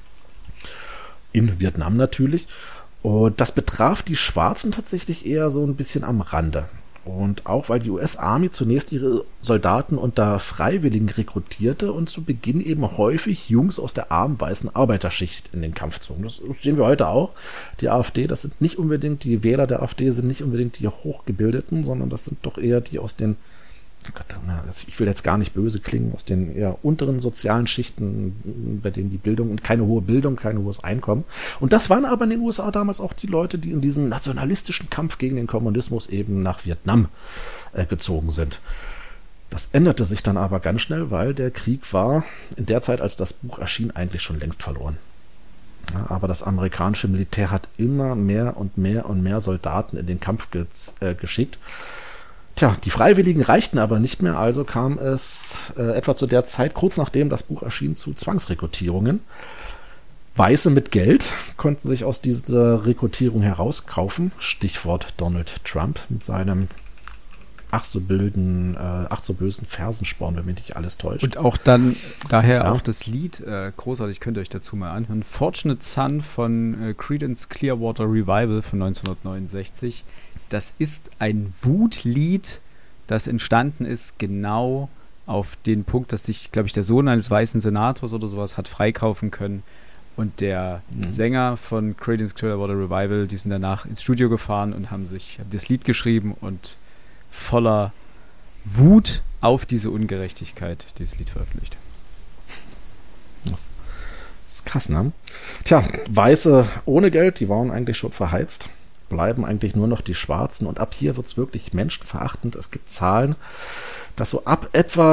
In Vietnam natürlich. Und das betraf die Schwarzen tatsächlich eher so ein bisschen am Rande. Und auch, weil die US-Army zunächst ihre Soldaten unter Freiwilligen rekrutierte und zu Beginn eben häufig Jungs aus der armen weißen Arbeiterschicht in den Kampf zogen. Das sehen wir heute auch. Die AfD, das sind nicht unbedingt, die Wähler der AfD sind nicht unbedingt die Hochgebildeten, sondern das sind doch eher die aus den, ich will jetzt gar nicht böse klingen, aus den eher unteren sozialen Schichten, bei denen die Bildung und keine hohe Bildung, kein hohes Einkommen. Und das waren aber in den USA damals auch die Leute, die in diesem nationalistischen Kampf gegen den Kommunismus eben nach Vietnam gezogen sind. Das änderte sich dann aber ganz schnell, weil der Krieg war in der Zeit, als das Buch erschien, eigentlich schon längst verloren. Ja, aber das amerikanische Militär hat immer mehr und mehr Soldaten in den Kampf geschickt. Tja, die Freiwilligen reichten aber nicht mehr, also kam es etwa zu der Zeit, kurz nachdem das Buch erschien, zu Zwangsrekrutierungen. Weiße mit Geld konnten sich aus dieser Rekrutierung herauskaufen. Stichwort Donald Trump mit seinem ach so bösen Fersensporn, wenn mich nicht alles täuscht.
Und auch dann, daher auch das Lied, großartig, könnt ihr euch dazu mal anhören, Fortunate Son von Creedence Clearwater Revival von 1969. Das ist ein Wutlied, das entstanden ist genau auf den Punkt, dass sich, glaube ich, der Sohn eines weißen Senators oder sowas hat freikaufen können. Und der Sänger von Creedence Clearwater Revival, die sind danach ins Studio gefahren und haben das Lied geschrieben und voller Wut auf diese Ungerechtigkeit dieses Lied veröffentlicht.
Das ist krass, ne? Tja, Weiße ohne Geld, die waren eigentlich schon verheizt. Bleiben eigentlich nur noch die Schwarzen, und ab hier wird es wirklich menschenverachtend. Es gibt Zahlen, dass so ab etwa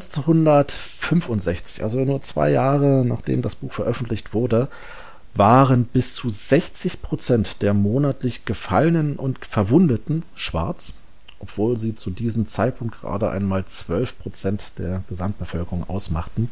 1965, also nur 2 Jahre nachdem das Buch veröffentlicht wurde, waren bis zu 60% der monatlich Gefallenen und Verwundeten schwarz, obwohl sie zu diesem Zeitpunkt gerade einmal 12% der Gesamtbevölkerung ausmachten.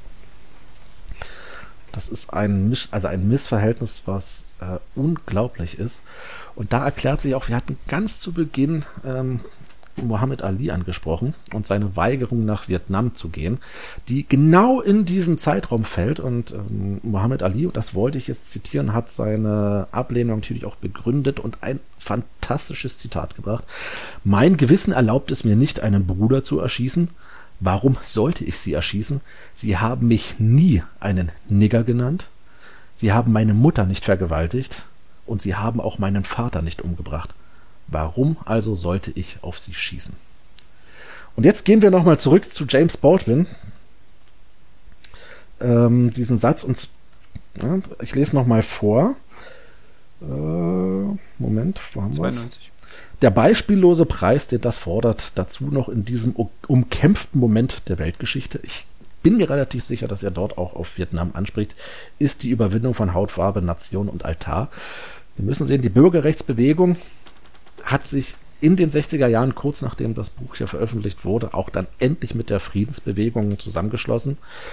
Das ist ein Missverhältnis, was unglaublich ist. Und da erklärt sich auch, wir hatten ganz zu Beginn Muhammad Ali angesprochen und seine Weigerung nach Vietnam zu gehen, die genau in diesen Zeitraum fällt. Und Muhammad Ali, und das wollte ich jetzt zitieren, hat seine Ablehnung natürlich auch begründet und ein fantastisches Zitat gebracht. Mein Gewissen erlaubt es mir nicht, einen Bruder zu erschießen. Warum sollte ich sie erschießen? Sie haben mich nie einen Nigger genannt. Sie haben meine Mutter nicht vergewaltigt. Und sie haben auch meinen Vater nicht umgebracht. Warum also sollte ich auf sie schießen? Und jetzt gehen wir nochmal zurück zu James Baldwin. Diesen Satz, und ich lese nochmal vor. Moment, wo haben wir es? Der beispiellose Preis, den das fordert, dazu noch in diesem umkämpften Moment der Weltgeschichte, ich bin mir relativ sicher, dass er dort auch auf Vietnam anspricht, ist die Überwindung von Hautfarbe, Nation und Altar. Wir müssen sehen, die Bürgerrechtsbewegung hat sich in den 60er Jahren, kurz nachdem das Buch hier veröffentlicht wurde, auch dann endlich mit der Friedensbewegung zusammengeschlossen.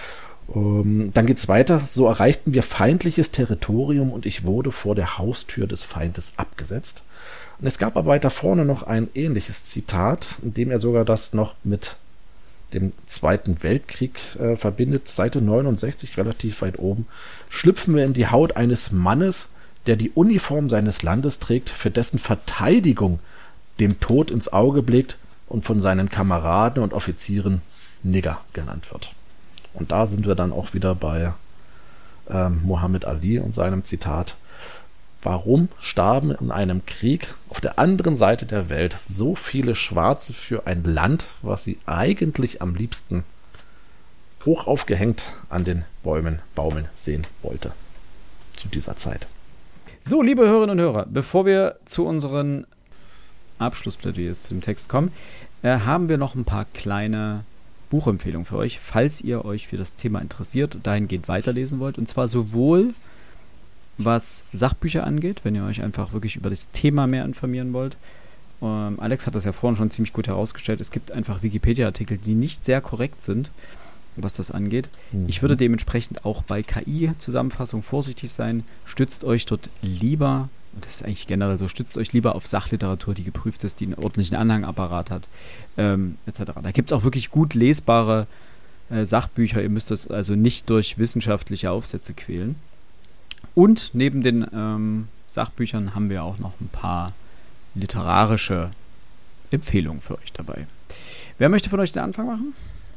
Dann geht's weiter. So erreichten wir feindliches Territorium und ich wurde vor der Haustür des Feindes abgesetzt. Und es gab aber weiter vorne noch ein ähnliches Zitat, in dem er sogar das noch mit dem Zweiten Weltkrieg verbindet. Seite 69, relativ weit oben. Schlüpfen wir in die Haut eines Mannes, der die Uniform seines Landes trägt, für dessen Verteidigung dem Tod ins Auge blickt und von seinen Kameraden und Offizieren Nigger genannt wird. Und da sind wir dann auch wieder bei Muhammad Ali und seinem Zitat: Warum starben in einem Krieg auf der anderen Seite der Welt so viele Schwarze für ein Land, was sie eigentlich am liebsten hoch aufgehängt an den Bäumen baumeln sehen wollte zu dieser Zeit?
So, liebe Hörerinnen und Hörer, bevor wir zu unseren Abschlussplädoyers zum Text kommen, haben wir noch ein paar kleine Buchempfehlungen für euch, falls ihr euch für das Thema interessiert und dahingehend weiterlesen wollt. Und zwar sowohl was Sachbücher angeht, wenn ihr euch einfach wirklich über das Thema mehr informieren wollt. Alex hat das ja vorhin schon ziemlich gut herausgestellt. Es gibt einfach Wikipedia-Artikel, die nicht sehr korrekt sind, was das angeht. Ich würde dementsprechend auch bei KI-Zusammenfassungen vorsichtig sein. Stützt euch dort lieber, das ist eigentlich generell so, stützt euch lieber auf Sachliteratur, die geprüft ist, die einen ordentlichen Anhangapparat hat, etc. Da gibt es auch wirklich gut lesbare Sachbücher. Ihr müsst das also nicht durch wissenschaftliche Aufsätze quälen. Und neben den Sachbüchern haben wir auch noch ein paar literarische Empfehlungen für euch dabei. Wer möchte von euch den Anfang machen?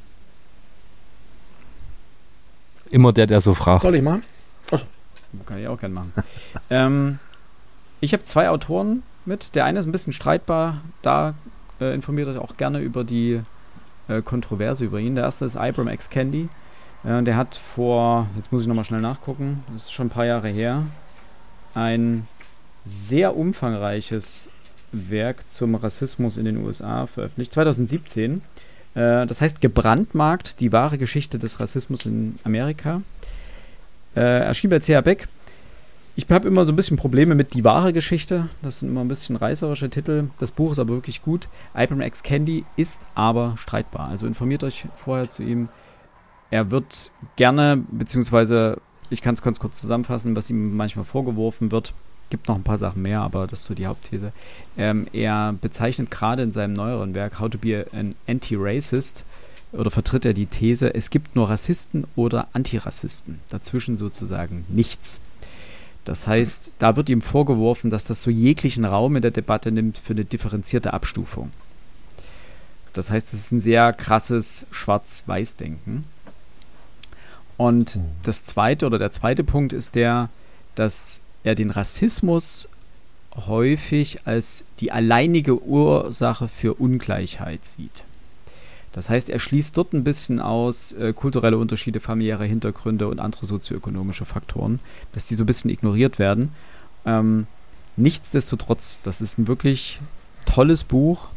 Immer der so fragt.
Soll ich mal?
Kann ich auch gerne machen. Ich habe 2 Autoren mit. Der eine ist ein bisschen streitbar. Da informiert euch auch gerne über die Kontroverse über ihn. Der erste ist Ibram X. Kendi. Der hat vor, jetzt muss ich nochmal schnell nachgucken, das ist schon ein paar Jahre her, ein sehr umfangreiches Werk zum Rassismus in den USA veröffentlicht, 2017. Das heißt Gebrandmarkt, die wahre Geschichte des Rassismus in Amerika. Erschien bei C.A. Beck. Ich habe immer so ein bisschen Probleme mit die wahre Geschichte. Das sind immer ein bisschen reißerische Titel. Das Buch ist aber wirklich gut. Ibram X. Kendi ist aber streitbar. Also informiert euch vorher zu ihm. Er wird gerne, beziehungsweise ich kann es ganz kurz zusammenfassen, was ihm manchmal vorgeworfen wird. Gibt noch ein paar Sachen mehr, aber das ist so die Hauptthese. Er bezeichnet gerade in seinem neueren Werk How to be an Anti-Racist, oder vertritt er die These, es gibt nur Rassisten oder Antirassisten. Dazwischen sozusagen nichts. Das heißt, da wird ihm vorgeworfen, dass das so jeglichen Raum in der Debatte nimmt für eine differenzierte Abstufung. Das heißt, es ist ein sehr krasses Schwarz-Weiß-Denken. Und der zweite Punkt ist dass er den Rassismus häufig als die alleinige Ursache für Ungleichheit sieht. Das heißt, er schließt dort ein bisschen aus kulturelle Unterschiede, familiäre Hintergründe und andere sozioökonomische Faktoren, dass die so ein bisschen ignoriert werden. Nichtsdestotrotz, das ist ein wirklich tolles Buch,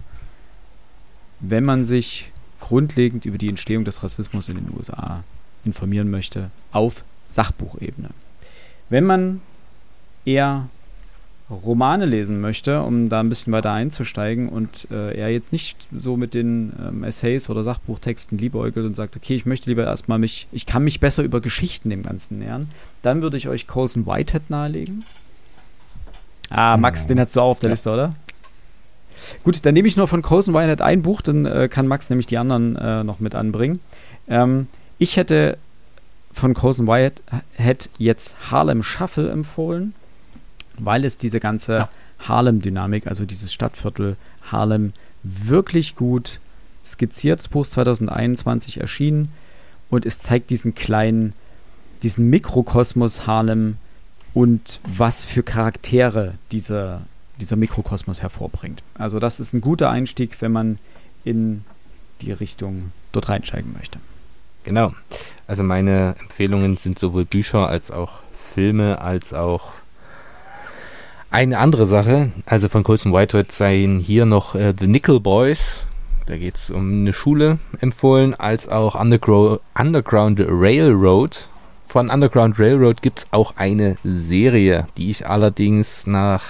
wenn man sich grundlegend über die Entstehung des Rassismus in den USA informieren möchte, auf Sachbuchebene. Wenn man eher Romane lesen möchte, um da ein bisschen weiter einzusteigen und er jetzt nicht so mit den Essays oder Sachbuchtexten liebäugelt und sagt, okay, ich möchte lieber erstmal ich kann mich besser über Geschichten dem Ganzen nähern, dann würde ich euch Colson Whitehead nahelegen. Max, den hast du auch auf der Liste, oder? Gut, dann nehme ich nur von Colson Whitehead ein Buch, dann kann Max nämlich die anderen noch mit anbringen. Ich hätte von Colson Whitehead jetzt Harlem Shuffle empfohlen, weil es diese ganze Harlem-Dynamik, also dieses Stadtviertel Harlem, wirklich gut skizziert. Das Buch ist 2021 erschienen und es zeigt diesen Mikrokosmos Harlem und was für Charaktere dieser Mikrokosmos hervorbringt. Also das ist ein guter Einstieg, wenn man in die Richtung dort reinsteigen möchte.
Genau. Also meine Empfehlungen sind sowohl Bücher als auch Filme, als auch eine andere Sache. Also von Colson Whitehead seien hier noch The Nickel Boys, da geht es um eine Schule, empfohlen, als auch Underground Railroad. Von Underground Railroad gibt es auch eine Serie, die ich allerdings nach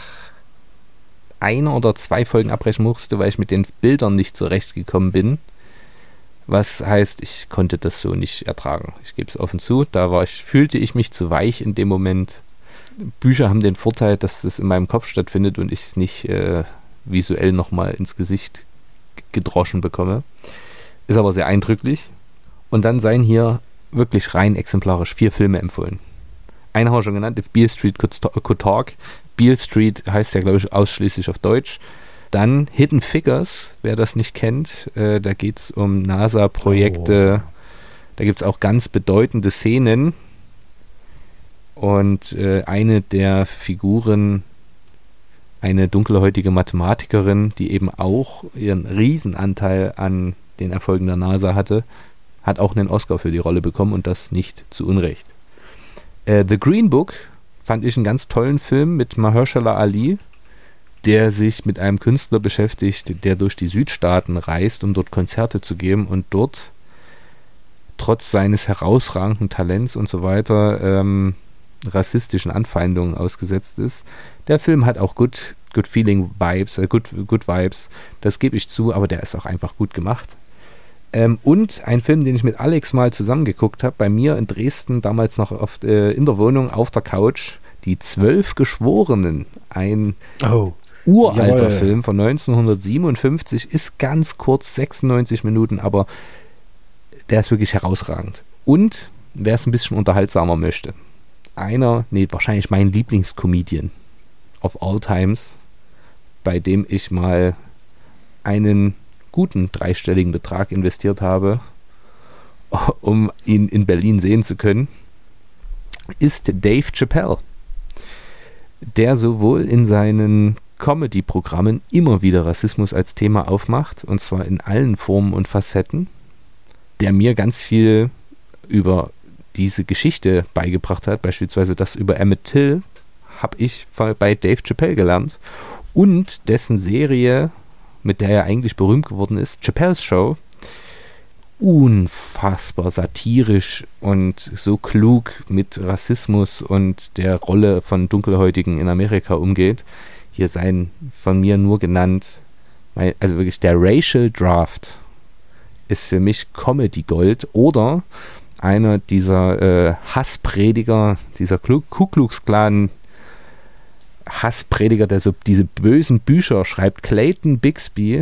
1 oder 2 Folgen abbrechen musste, weil ich mit den Bildern nicht zurechtgekommen bin. was heißt, ich konnte das so nicht ertragen. Ich gebe es offen zu, fühlte ich mich zu weich in dem Moment. Bücher haben den Vorteil, dass es in meinem Kopf stattfindet und ich es nicht visuell nochmal ins Gesicht gedroschen bekomme. Ist aber sehr eindrücklich. Und dann seien hier wirklich rein exemplarisch 4 Filme empfohlen. Einen haben wir schon genannt, If Beale Street Could Talk. Beale Street heißt ja, glaube ich, ausschließlich auf Deutsch. Dann Hidden Figures, wer das nicht kennt. Da geht es um NASA-Projekte. Da gibt es auch ganz bedeutende Szenen. Und eine der Figuren, eine dunkelhäutige Mathematikerin, die eben auch ihren Riesenanteil an den Erfolgen der NASA hatte, hat auch einen Oscar für die Rolle bekommen und das nicht zu Unrecht. The Green Book fand ich einen ganz tollen Film mit Mahershala Ali, der sich mit einem Künstler beschäftigt, der durch die Südstaaten reist, um dort Konzerte zu geben und dort trotz seines herausragenden Talents und so weiter rassistischen Anfeindungen ausgesetzt ist. Der Film hat auch good feeling Vibes, good Vibes, das gebe ich zu, aber der ist auch einfach gut gemacht. Und ein Film, den ich mit Alex mal zusammengeguckt habe, bei mir in Dresden, damals noch in der Wohnung auf der Couch, Die 12 Geschworenen, ein uralter Film von 1957, ist ganz kurz, 96 Minuten, aber der ist wirklich herausragend. Und wer es ein bisschen unterhaltsamer möchte, wahrscheinlich mein Lieblingscomedian of all times, bei dem ich mal einen guten 3-stelligen Betrag investiert habe, um ihn in Berlin sehen zu können, ist Dave Chappelle, der sowohl in seinen Comedy-Programmen immer wieder Rassismus als Thema aufmacht, und zwar in allen Formen und Facetten, der mir ganz viel über diese Geschichte beigebracht hat, beispielsweise das über Emmett Till, habe ich bei Dave Chappelle gelernt, und dessen Serie, mit der er eigentlich berühmt geworden ist, Chappelle's Show, unfassbar satirisch und so klug mit Rassismus und der Rolle von Dunkelhäutigen in Amerika umgeht. Hier seien von mir nur genannt, also wirklich der Racial Draft ist für mich Comedy Gold, oder einer dieser Hassprediger, dieser Ku Klux Klan Hassprediger, der so diese bösen Bücher schreibt, Clayton Bigsby,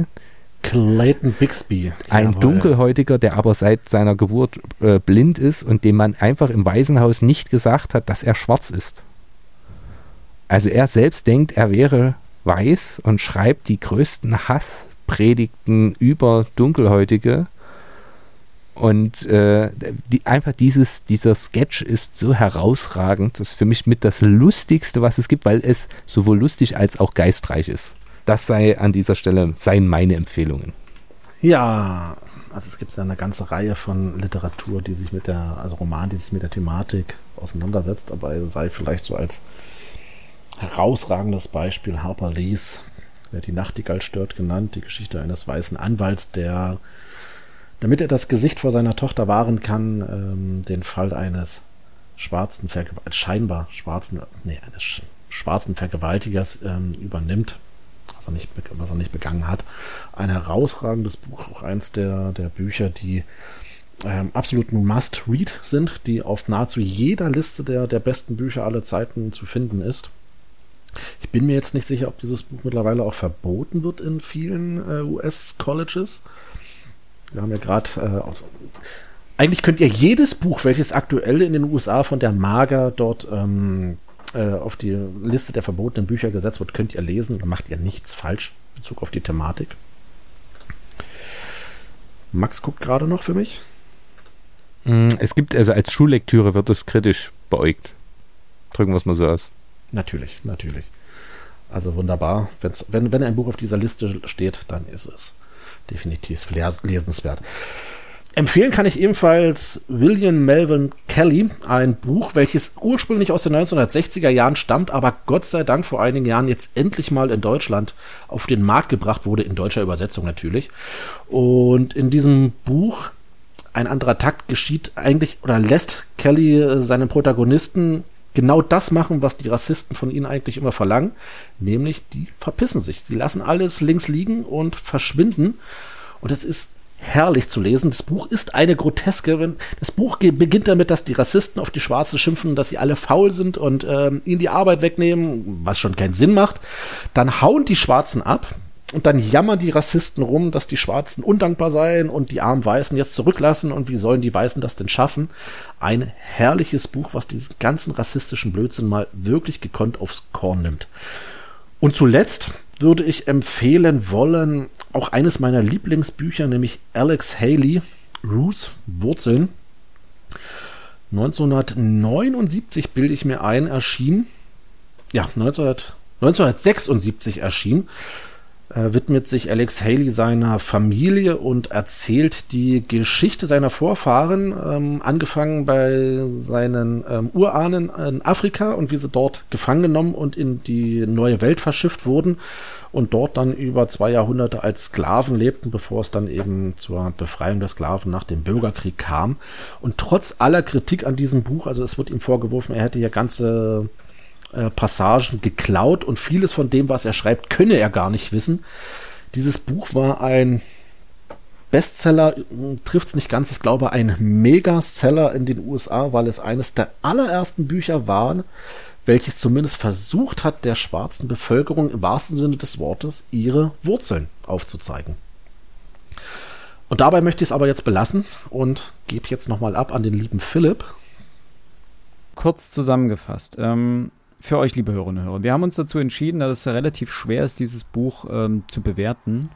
ein Dunkelhäutiger, der aber seit seiner Geburt blind ist und dem man einfach im Waisenhaus nicht gesagt hat, dass er schwarz ist. Also er selbst denkt, er wäre weiß und schreibt die größten Hasspredigten über Dunkelhäutige. Und dieser Sketch ist so herausragend. Das ist für mich mit das Lustigste, was es gibt, weil es sowohl lustig als auch geistreich ist. Das seien meine Empfehlungen.
Ja, also es gibt ja eine ganze Reihe von Literatur, Roman, die sich mit der Thematik auseinandersetzt, aber sei vielleicht so als herausragendes Beispiel Harper Lees, wer die Nachtigall stört, genannt, die Geschichte eines weißen Anwalts, der, damit er das Gesicht vor seiner Tochter wahren kann, den Fall eines schwarzen Vergewaltigers übernimmt, was er nicht begangen hat. Ein herausragendes Buch, auch eins der Bücher, die absolut ein Must-Read sind, die auf nahezu jeder Liste der besten Bücher aller Zeiten zu finden ist. Ich bin mir jetzt nicht sicher, ob dieses Buch mittlerweile auch verboten wird in vielen US-Colleges. Wir haben ja gerade, eigentlich könnt ihr jedes Buch, welches aktuell in den USA von der MAGA dort auf die Liste der verbotenen Bücher gesetzt wird, könnt ihr lesen. Da macht ihr nichts falsch in Bezug auf die Thematik. Max guckt gerade noch für mich.
Es gibt, also als Schullektüre wird es kritisch beäugt. Drücken wir es mal so aus.
Natürlich. Also wunderbar. Wenn ein Buch auf dieser Liste steht, dann ist es definitiv lesenswert. Empfehlen kann ich ebenfalls William Melvin Kelly, ein Buch, welches ursprünglich aus den 1960er Jahren stammt, aber Gott sei Dank vor einigen Jahren jetzt endlich mal in Deutschland auf den Markt gebracht wurde, in deutscher Übersetzung natürlich. Und in diesem Buch Ein anderer Takt geschieht eigentlich oder lässt Kelly seinen Protagonisten genau das machen, was die Rassisten von ihnen eigentlich immer verlangen, nämlich die verpissen sich. Sie lassen alles links liegen und verschwinden. Und es ist herrlich zu lesen. Das Buch ist eine Groteske. Das Buch beginnt damit, dass die Rassisten auf die Schwarzen schimpfen, dass sie alle faul sind und ihnen die Arbeit wegnehmen, was schon keinen Sinn macht. Dann hauen die Schwarzen ab und dann jammern die Rassisten rum, dass die Schwarzen undankbar seien und die armen Weißen jetzt zurücklassen und wie sollen die Weißen das denn schaffen? Ein herrliches Buch, was diesen ganzen rassistischen Blödsinn mal wirklich gekonnt aufs Korn nimmt. Und zuletzt würde ich empfehlen wollen, auch eines meiner Lieblingsbücher, nämlich Alex Haley, Roots, Wurzeln. 1979 bilde ich mir ein, erschien. Ja, 1976 erschien. Widmet sich Alex Haley seiner Familie und erzählt die Geschichte seiner Vorfahren, angefangen bei seinen Urahnen in Afrika und wie sie dort gefangen genommen und in die neue Welt verschifft wurden und dort dann über 2 Jahrhunderte als Sklaven lebten, bevor es dann eben zur Befreiung der Sklaven nach dem Bürgerkrieg kam. Und trotz aller Kritik an diesem Buch, also es wird ihm vorgeworfen, er hätte hier ganze Passagen geklaut und vieles von dem, was er schreibt, könne er gar nicht wissen. Dieses Buch war ein Bestseller, trifft es nicht ganz, ich glaube ein Megaseller in den USA, weil es eines der allerersten Bücher war, welches zumindest versucht hat, der schwarzen Bevölkerung im wahrsten Sinne des Wortes ihre Wurzeln aufzuzeigen. Und dabei möchte ich es aber jetzt belassen und gebe jetzt nochmal ab an den lieben Philipp.
Kurz zusammengefasst, für euch, liebe Hörerinnen und Hörer, wir haben uns dazu entschieden, dass es relativ schwer ist, dieses Buch zu bewerten,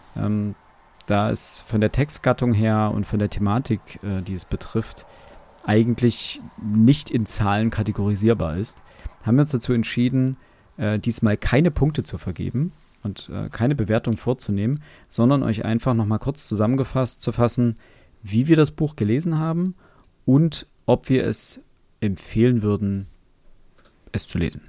da es von der Textgattung her und von der Thematik, die es betrifft, eigentlich nicht in Zahlen kategorisierbar ist, haben wir uns dazu entschieden, diesmal keine Punkte zu vergeben und keine Bewertung vorzunehmen, sondern euch einfach nochmal kurz zusammengefasst zu fassen, wie wir das Buch gelesen haben und ob wir es empfehlen würden, es zu lesen.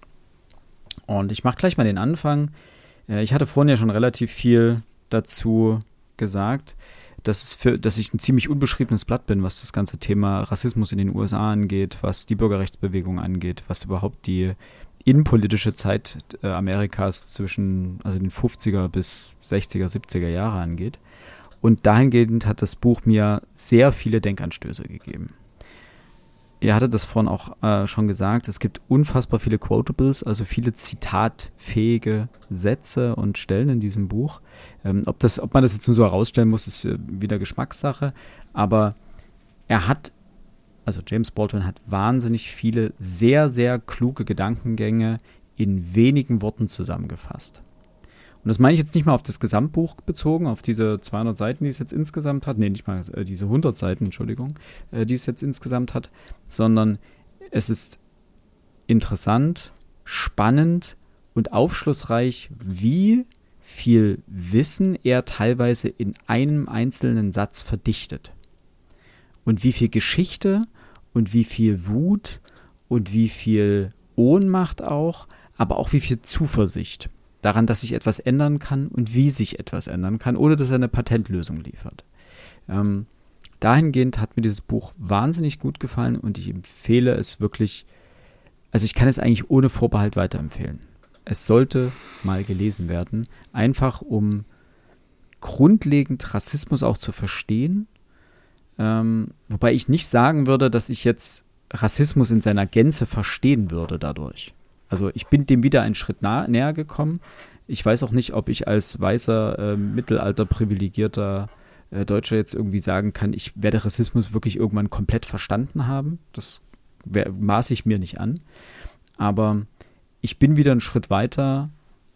Und ich mache gleich mal den Anfang. Ich hatte vorhin ja schon relativ viel dazu gesagt, dass ich ein ziemlich unbeschriebenes Blatt bin, was das ganze Thema Rassismus in den USA angeht, was die Bürgerrechtsbewegung angeht, was überhaupt die innenpolitische Zeit Amerikas zwischen den 50er bis 60er, 70er Jahre angeht. Und dahingehend hat das Buch mir sehr viele Denkanstöße gegeben. Ihr hattet das vorhin auch schon gesagt, es gibt unfassbar viele Quotables, also viele zitatfähige Sätze und Stellen in diesem Buch. Ob man das jetzt nur so herausstellen muss, ist wieder Geschmackssache, aber James Baldwin hat wahnsinnig viele sehr, sehr kluge Gedankengänge in wenigen Worten zusammengefasst. Und das meine ich jetzt nicht mal auf das Gesamtbuch bezogen, auf diese 200 Seiten, die es jetzt insgesamt hat. Nee, nicht mal diese 100 Seiten, Entschuldigung, die es jetzt insgesamt hat. Sondern es ist interessant, spannend und aufschlussreich, wie viel Wissen er teilweise in einem einzelnen Satz verdichtet. Und wie viel Geschichte und wie viel Wut und wie viel Ohnmacht auch, aber auch wie viel Zuversicht daran, dass sich etwas ändern kann und wie sich etwas ändern kann, ohne dass er eine Patentlösung liefert. Dahingehend hat mir dieses Buch wahnsinnig gut gefallen und ich empfehle es wirklich, also ich kann es eigentlich ohne Vorbehalt weiterempfehlen. Es sollte mal gelesen werden, einfach um grundlegend Rassismus auch zu verstehen, wobei ich nicht sagen würde, dass ich jetzt Rassismus in seiner Gänze verstehen würde dadurch. Also ich bin dem wieder einen Schritt näher gekommen. Ich weiß auch nicht, ob ich als weißer, Mittelalter privilegierter Deutscher jetzt irgendwie sagen kann, ich werde Rassismus wirklich irgendwann komplett verstanden haben. Das maße ich mir nicht an. Aber ich bin wieder einen Schritt weiter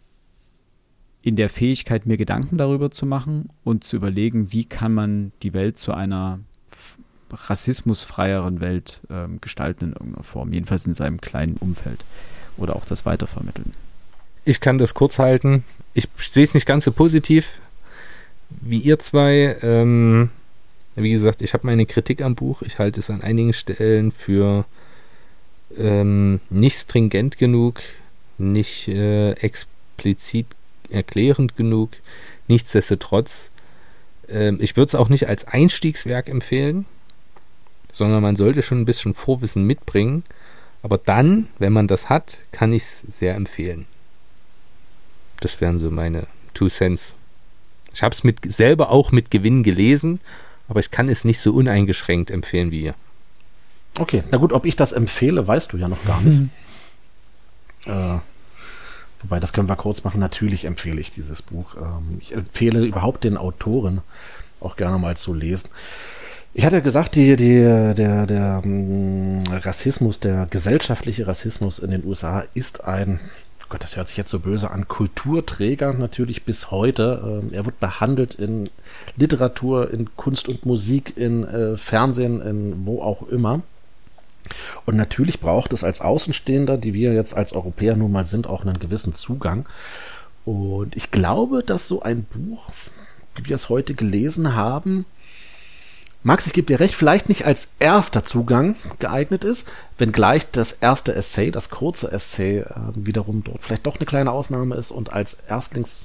in der Fähigkeit, mir Gedanken darüber zu machen und zu überlegen, wie kann man die Welt zu einer rassismusfreieren Welt gestalten in irgendeiner Form. Jedenfalls in seinem kleinen Umfeld. Oder auch das Weitervermitteln.
Ich kann das kurz halten. Ich sehe es nicht ganz so positiv wie ihr zwei. Wie gesagt, ich habe meine Kritik am Buch. Ich halte es an einigen Stellen für nicht stringent genug, nicht explizit erklärend genug. Nichtsdestotrotz, ich würde es auch nicht als Einstiegswerk empfehlen, sondern man sollte schon ein bisschen Vorwissen mitbringen. Aber dann, wenn man das hat, kann ich es sehr empfehlen. Das wären so meine 2 Cents. Ich habe es selber auch mit Gewinn gelesen, aber ich kann es nicht so uneingeschränkt empfehlen wie ihr.
Okay, na gut, ob ich das empfehle, weißt du ja noch gar nicht. Wobei, das können wir kurz machen. Natürlich empfehle ich dieses Buch. Ich empfehle überhaupt den Autoren auch gerne mal zu lesen. Ich hatte gesagt, der Rassismus, der gesellschaftliche Rassismus in den USA ist ein, Gott, das hört sich jetzt so böse an, Kulturträger natürlich bis heute. Er wird behandelt in Literatur, in Kunst und Musik, in Fernsehen, in wo auch immer. Und natürlich braucht es als Außenstehender, die wir jetzt als Europäer nun mal sind, auch einen gewissen Zugang. Und ich glaube, dass so ein Buch, wie wir es heute gelesen haben, Max, ich gebe dir recht, vielleicht nicht als erster Zugang geeignet ist, wenngleich das erste Essay, das kurze Essay wiederum dort vielleicht doch eine kleine Ausnahme ist und als Erstlings,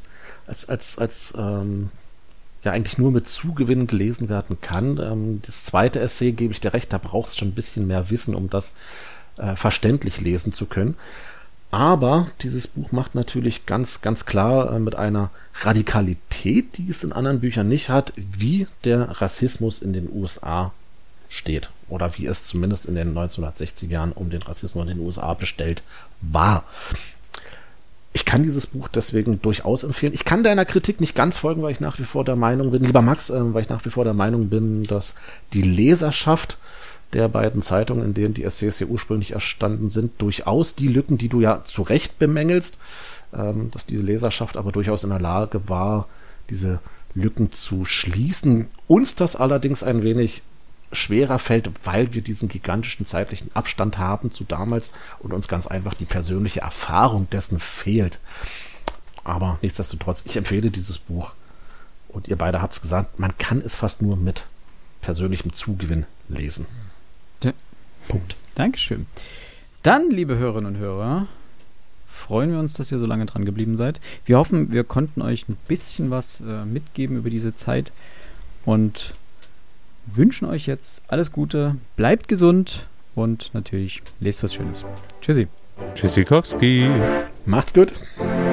ja eigentlich nur mit Zugewinn gelesen werden kann. Das zweite Essay, gebe ich dir recht, da braucht es schon ein bisschen mehr Wissen, um das verständlich lesen zu können. Aber dieses Buch macht natürlich ganz, ganz klar mit einer Radikalität, die es in anderen Büchern nicht hat, wie der Rassismus in den USA steht. Oder wie es zumindest in den 1960er Jahren um den Rassismus in den USA bestellt war. Ich kann dieses Buch deswegen durchaus empfehlen. Ich kann deiner Kritik nicht ganz folgen, weil ich nach wie vor der Meinung bin, lieber Max, weil ich nach wie vor der Meinung bin, dass die Leserschaft der beiden Zeitungen, in denen die Essays hier ursprünglich erstanden sind, durchaus die Lücken, die du ja zu Recht bemängelst, dass diese Leserschaft aber durchaus in der Lage war, diese Lücken zu schließen. Uns das allerdings ein wenig schwerer fällt, weil wir diesen gigantischen zeitlichen Abstand haben zu damals und uns ganz einfach die persönliche Erfahrung dessen fehlt. Aber nichtsdestotrotz, ich empfehle dieses Buch und ihr beide habt es gesagt, man kann es fast nur mit persönlichem Zugewinn lesen.
Ja. Punkt. Dankeschön. Dann, liebe Hörerinnen und Hörer, freuen wir uns, dass ihr so lange dran geblieben seid. Wir hoffen, wir konnten euch ein bisschen was mitgeben über diese Zeit und wünschen euch jetzt alles Gute, bleibt gesund und natürlich lest was Schönes. Tschüssi.
Tschüssikowski.
Macht's gut.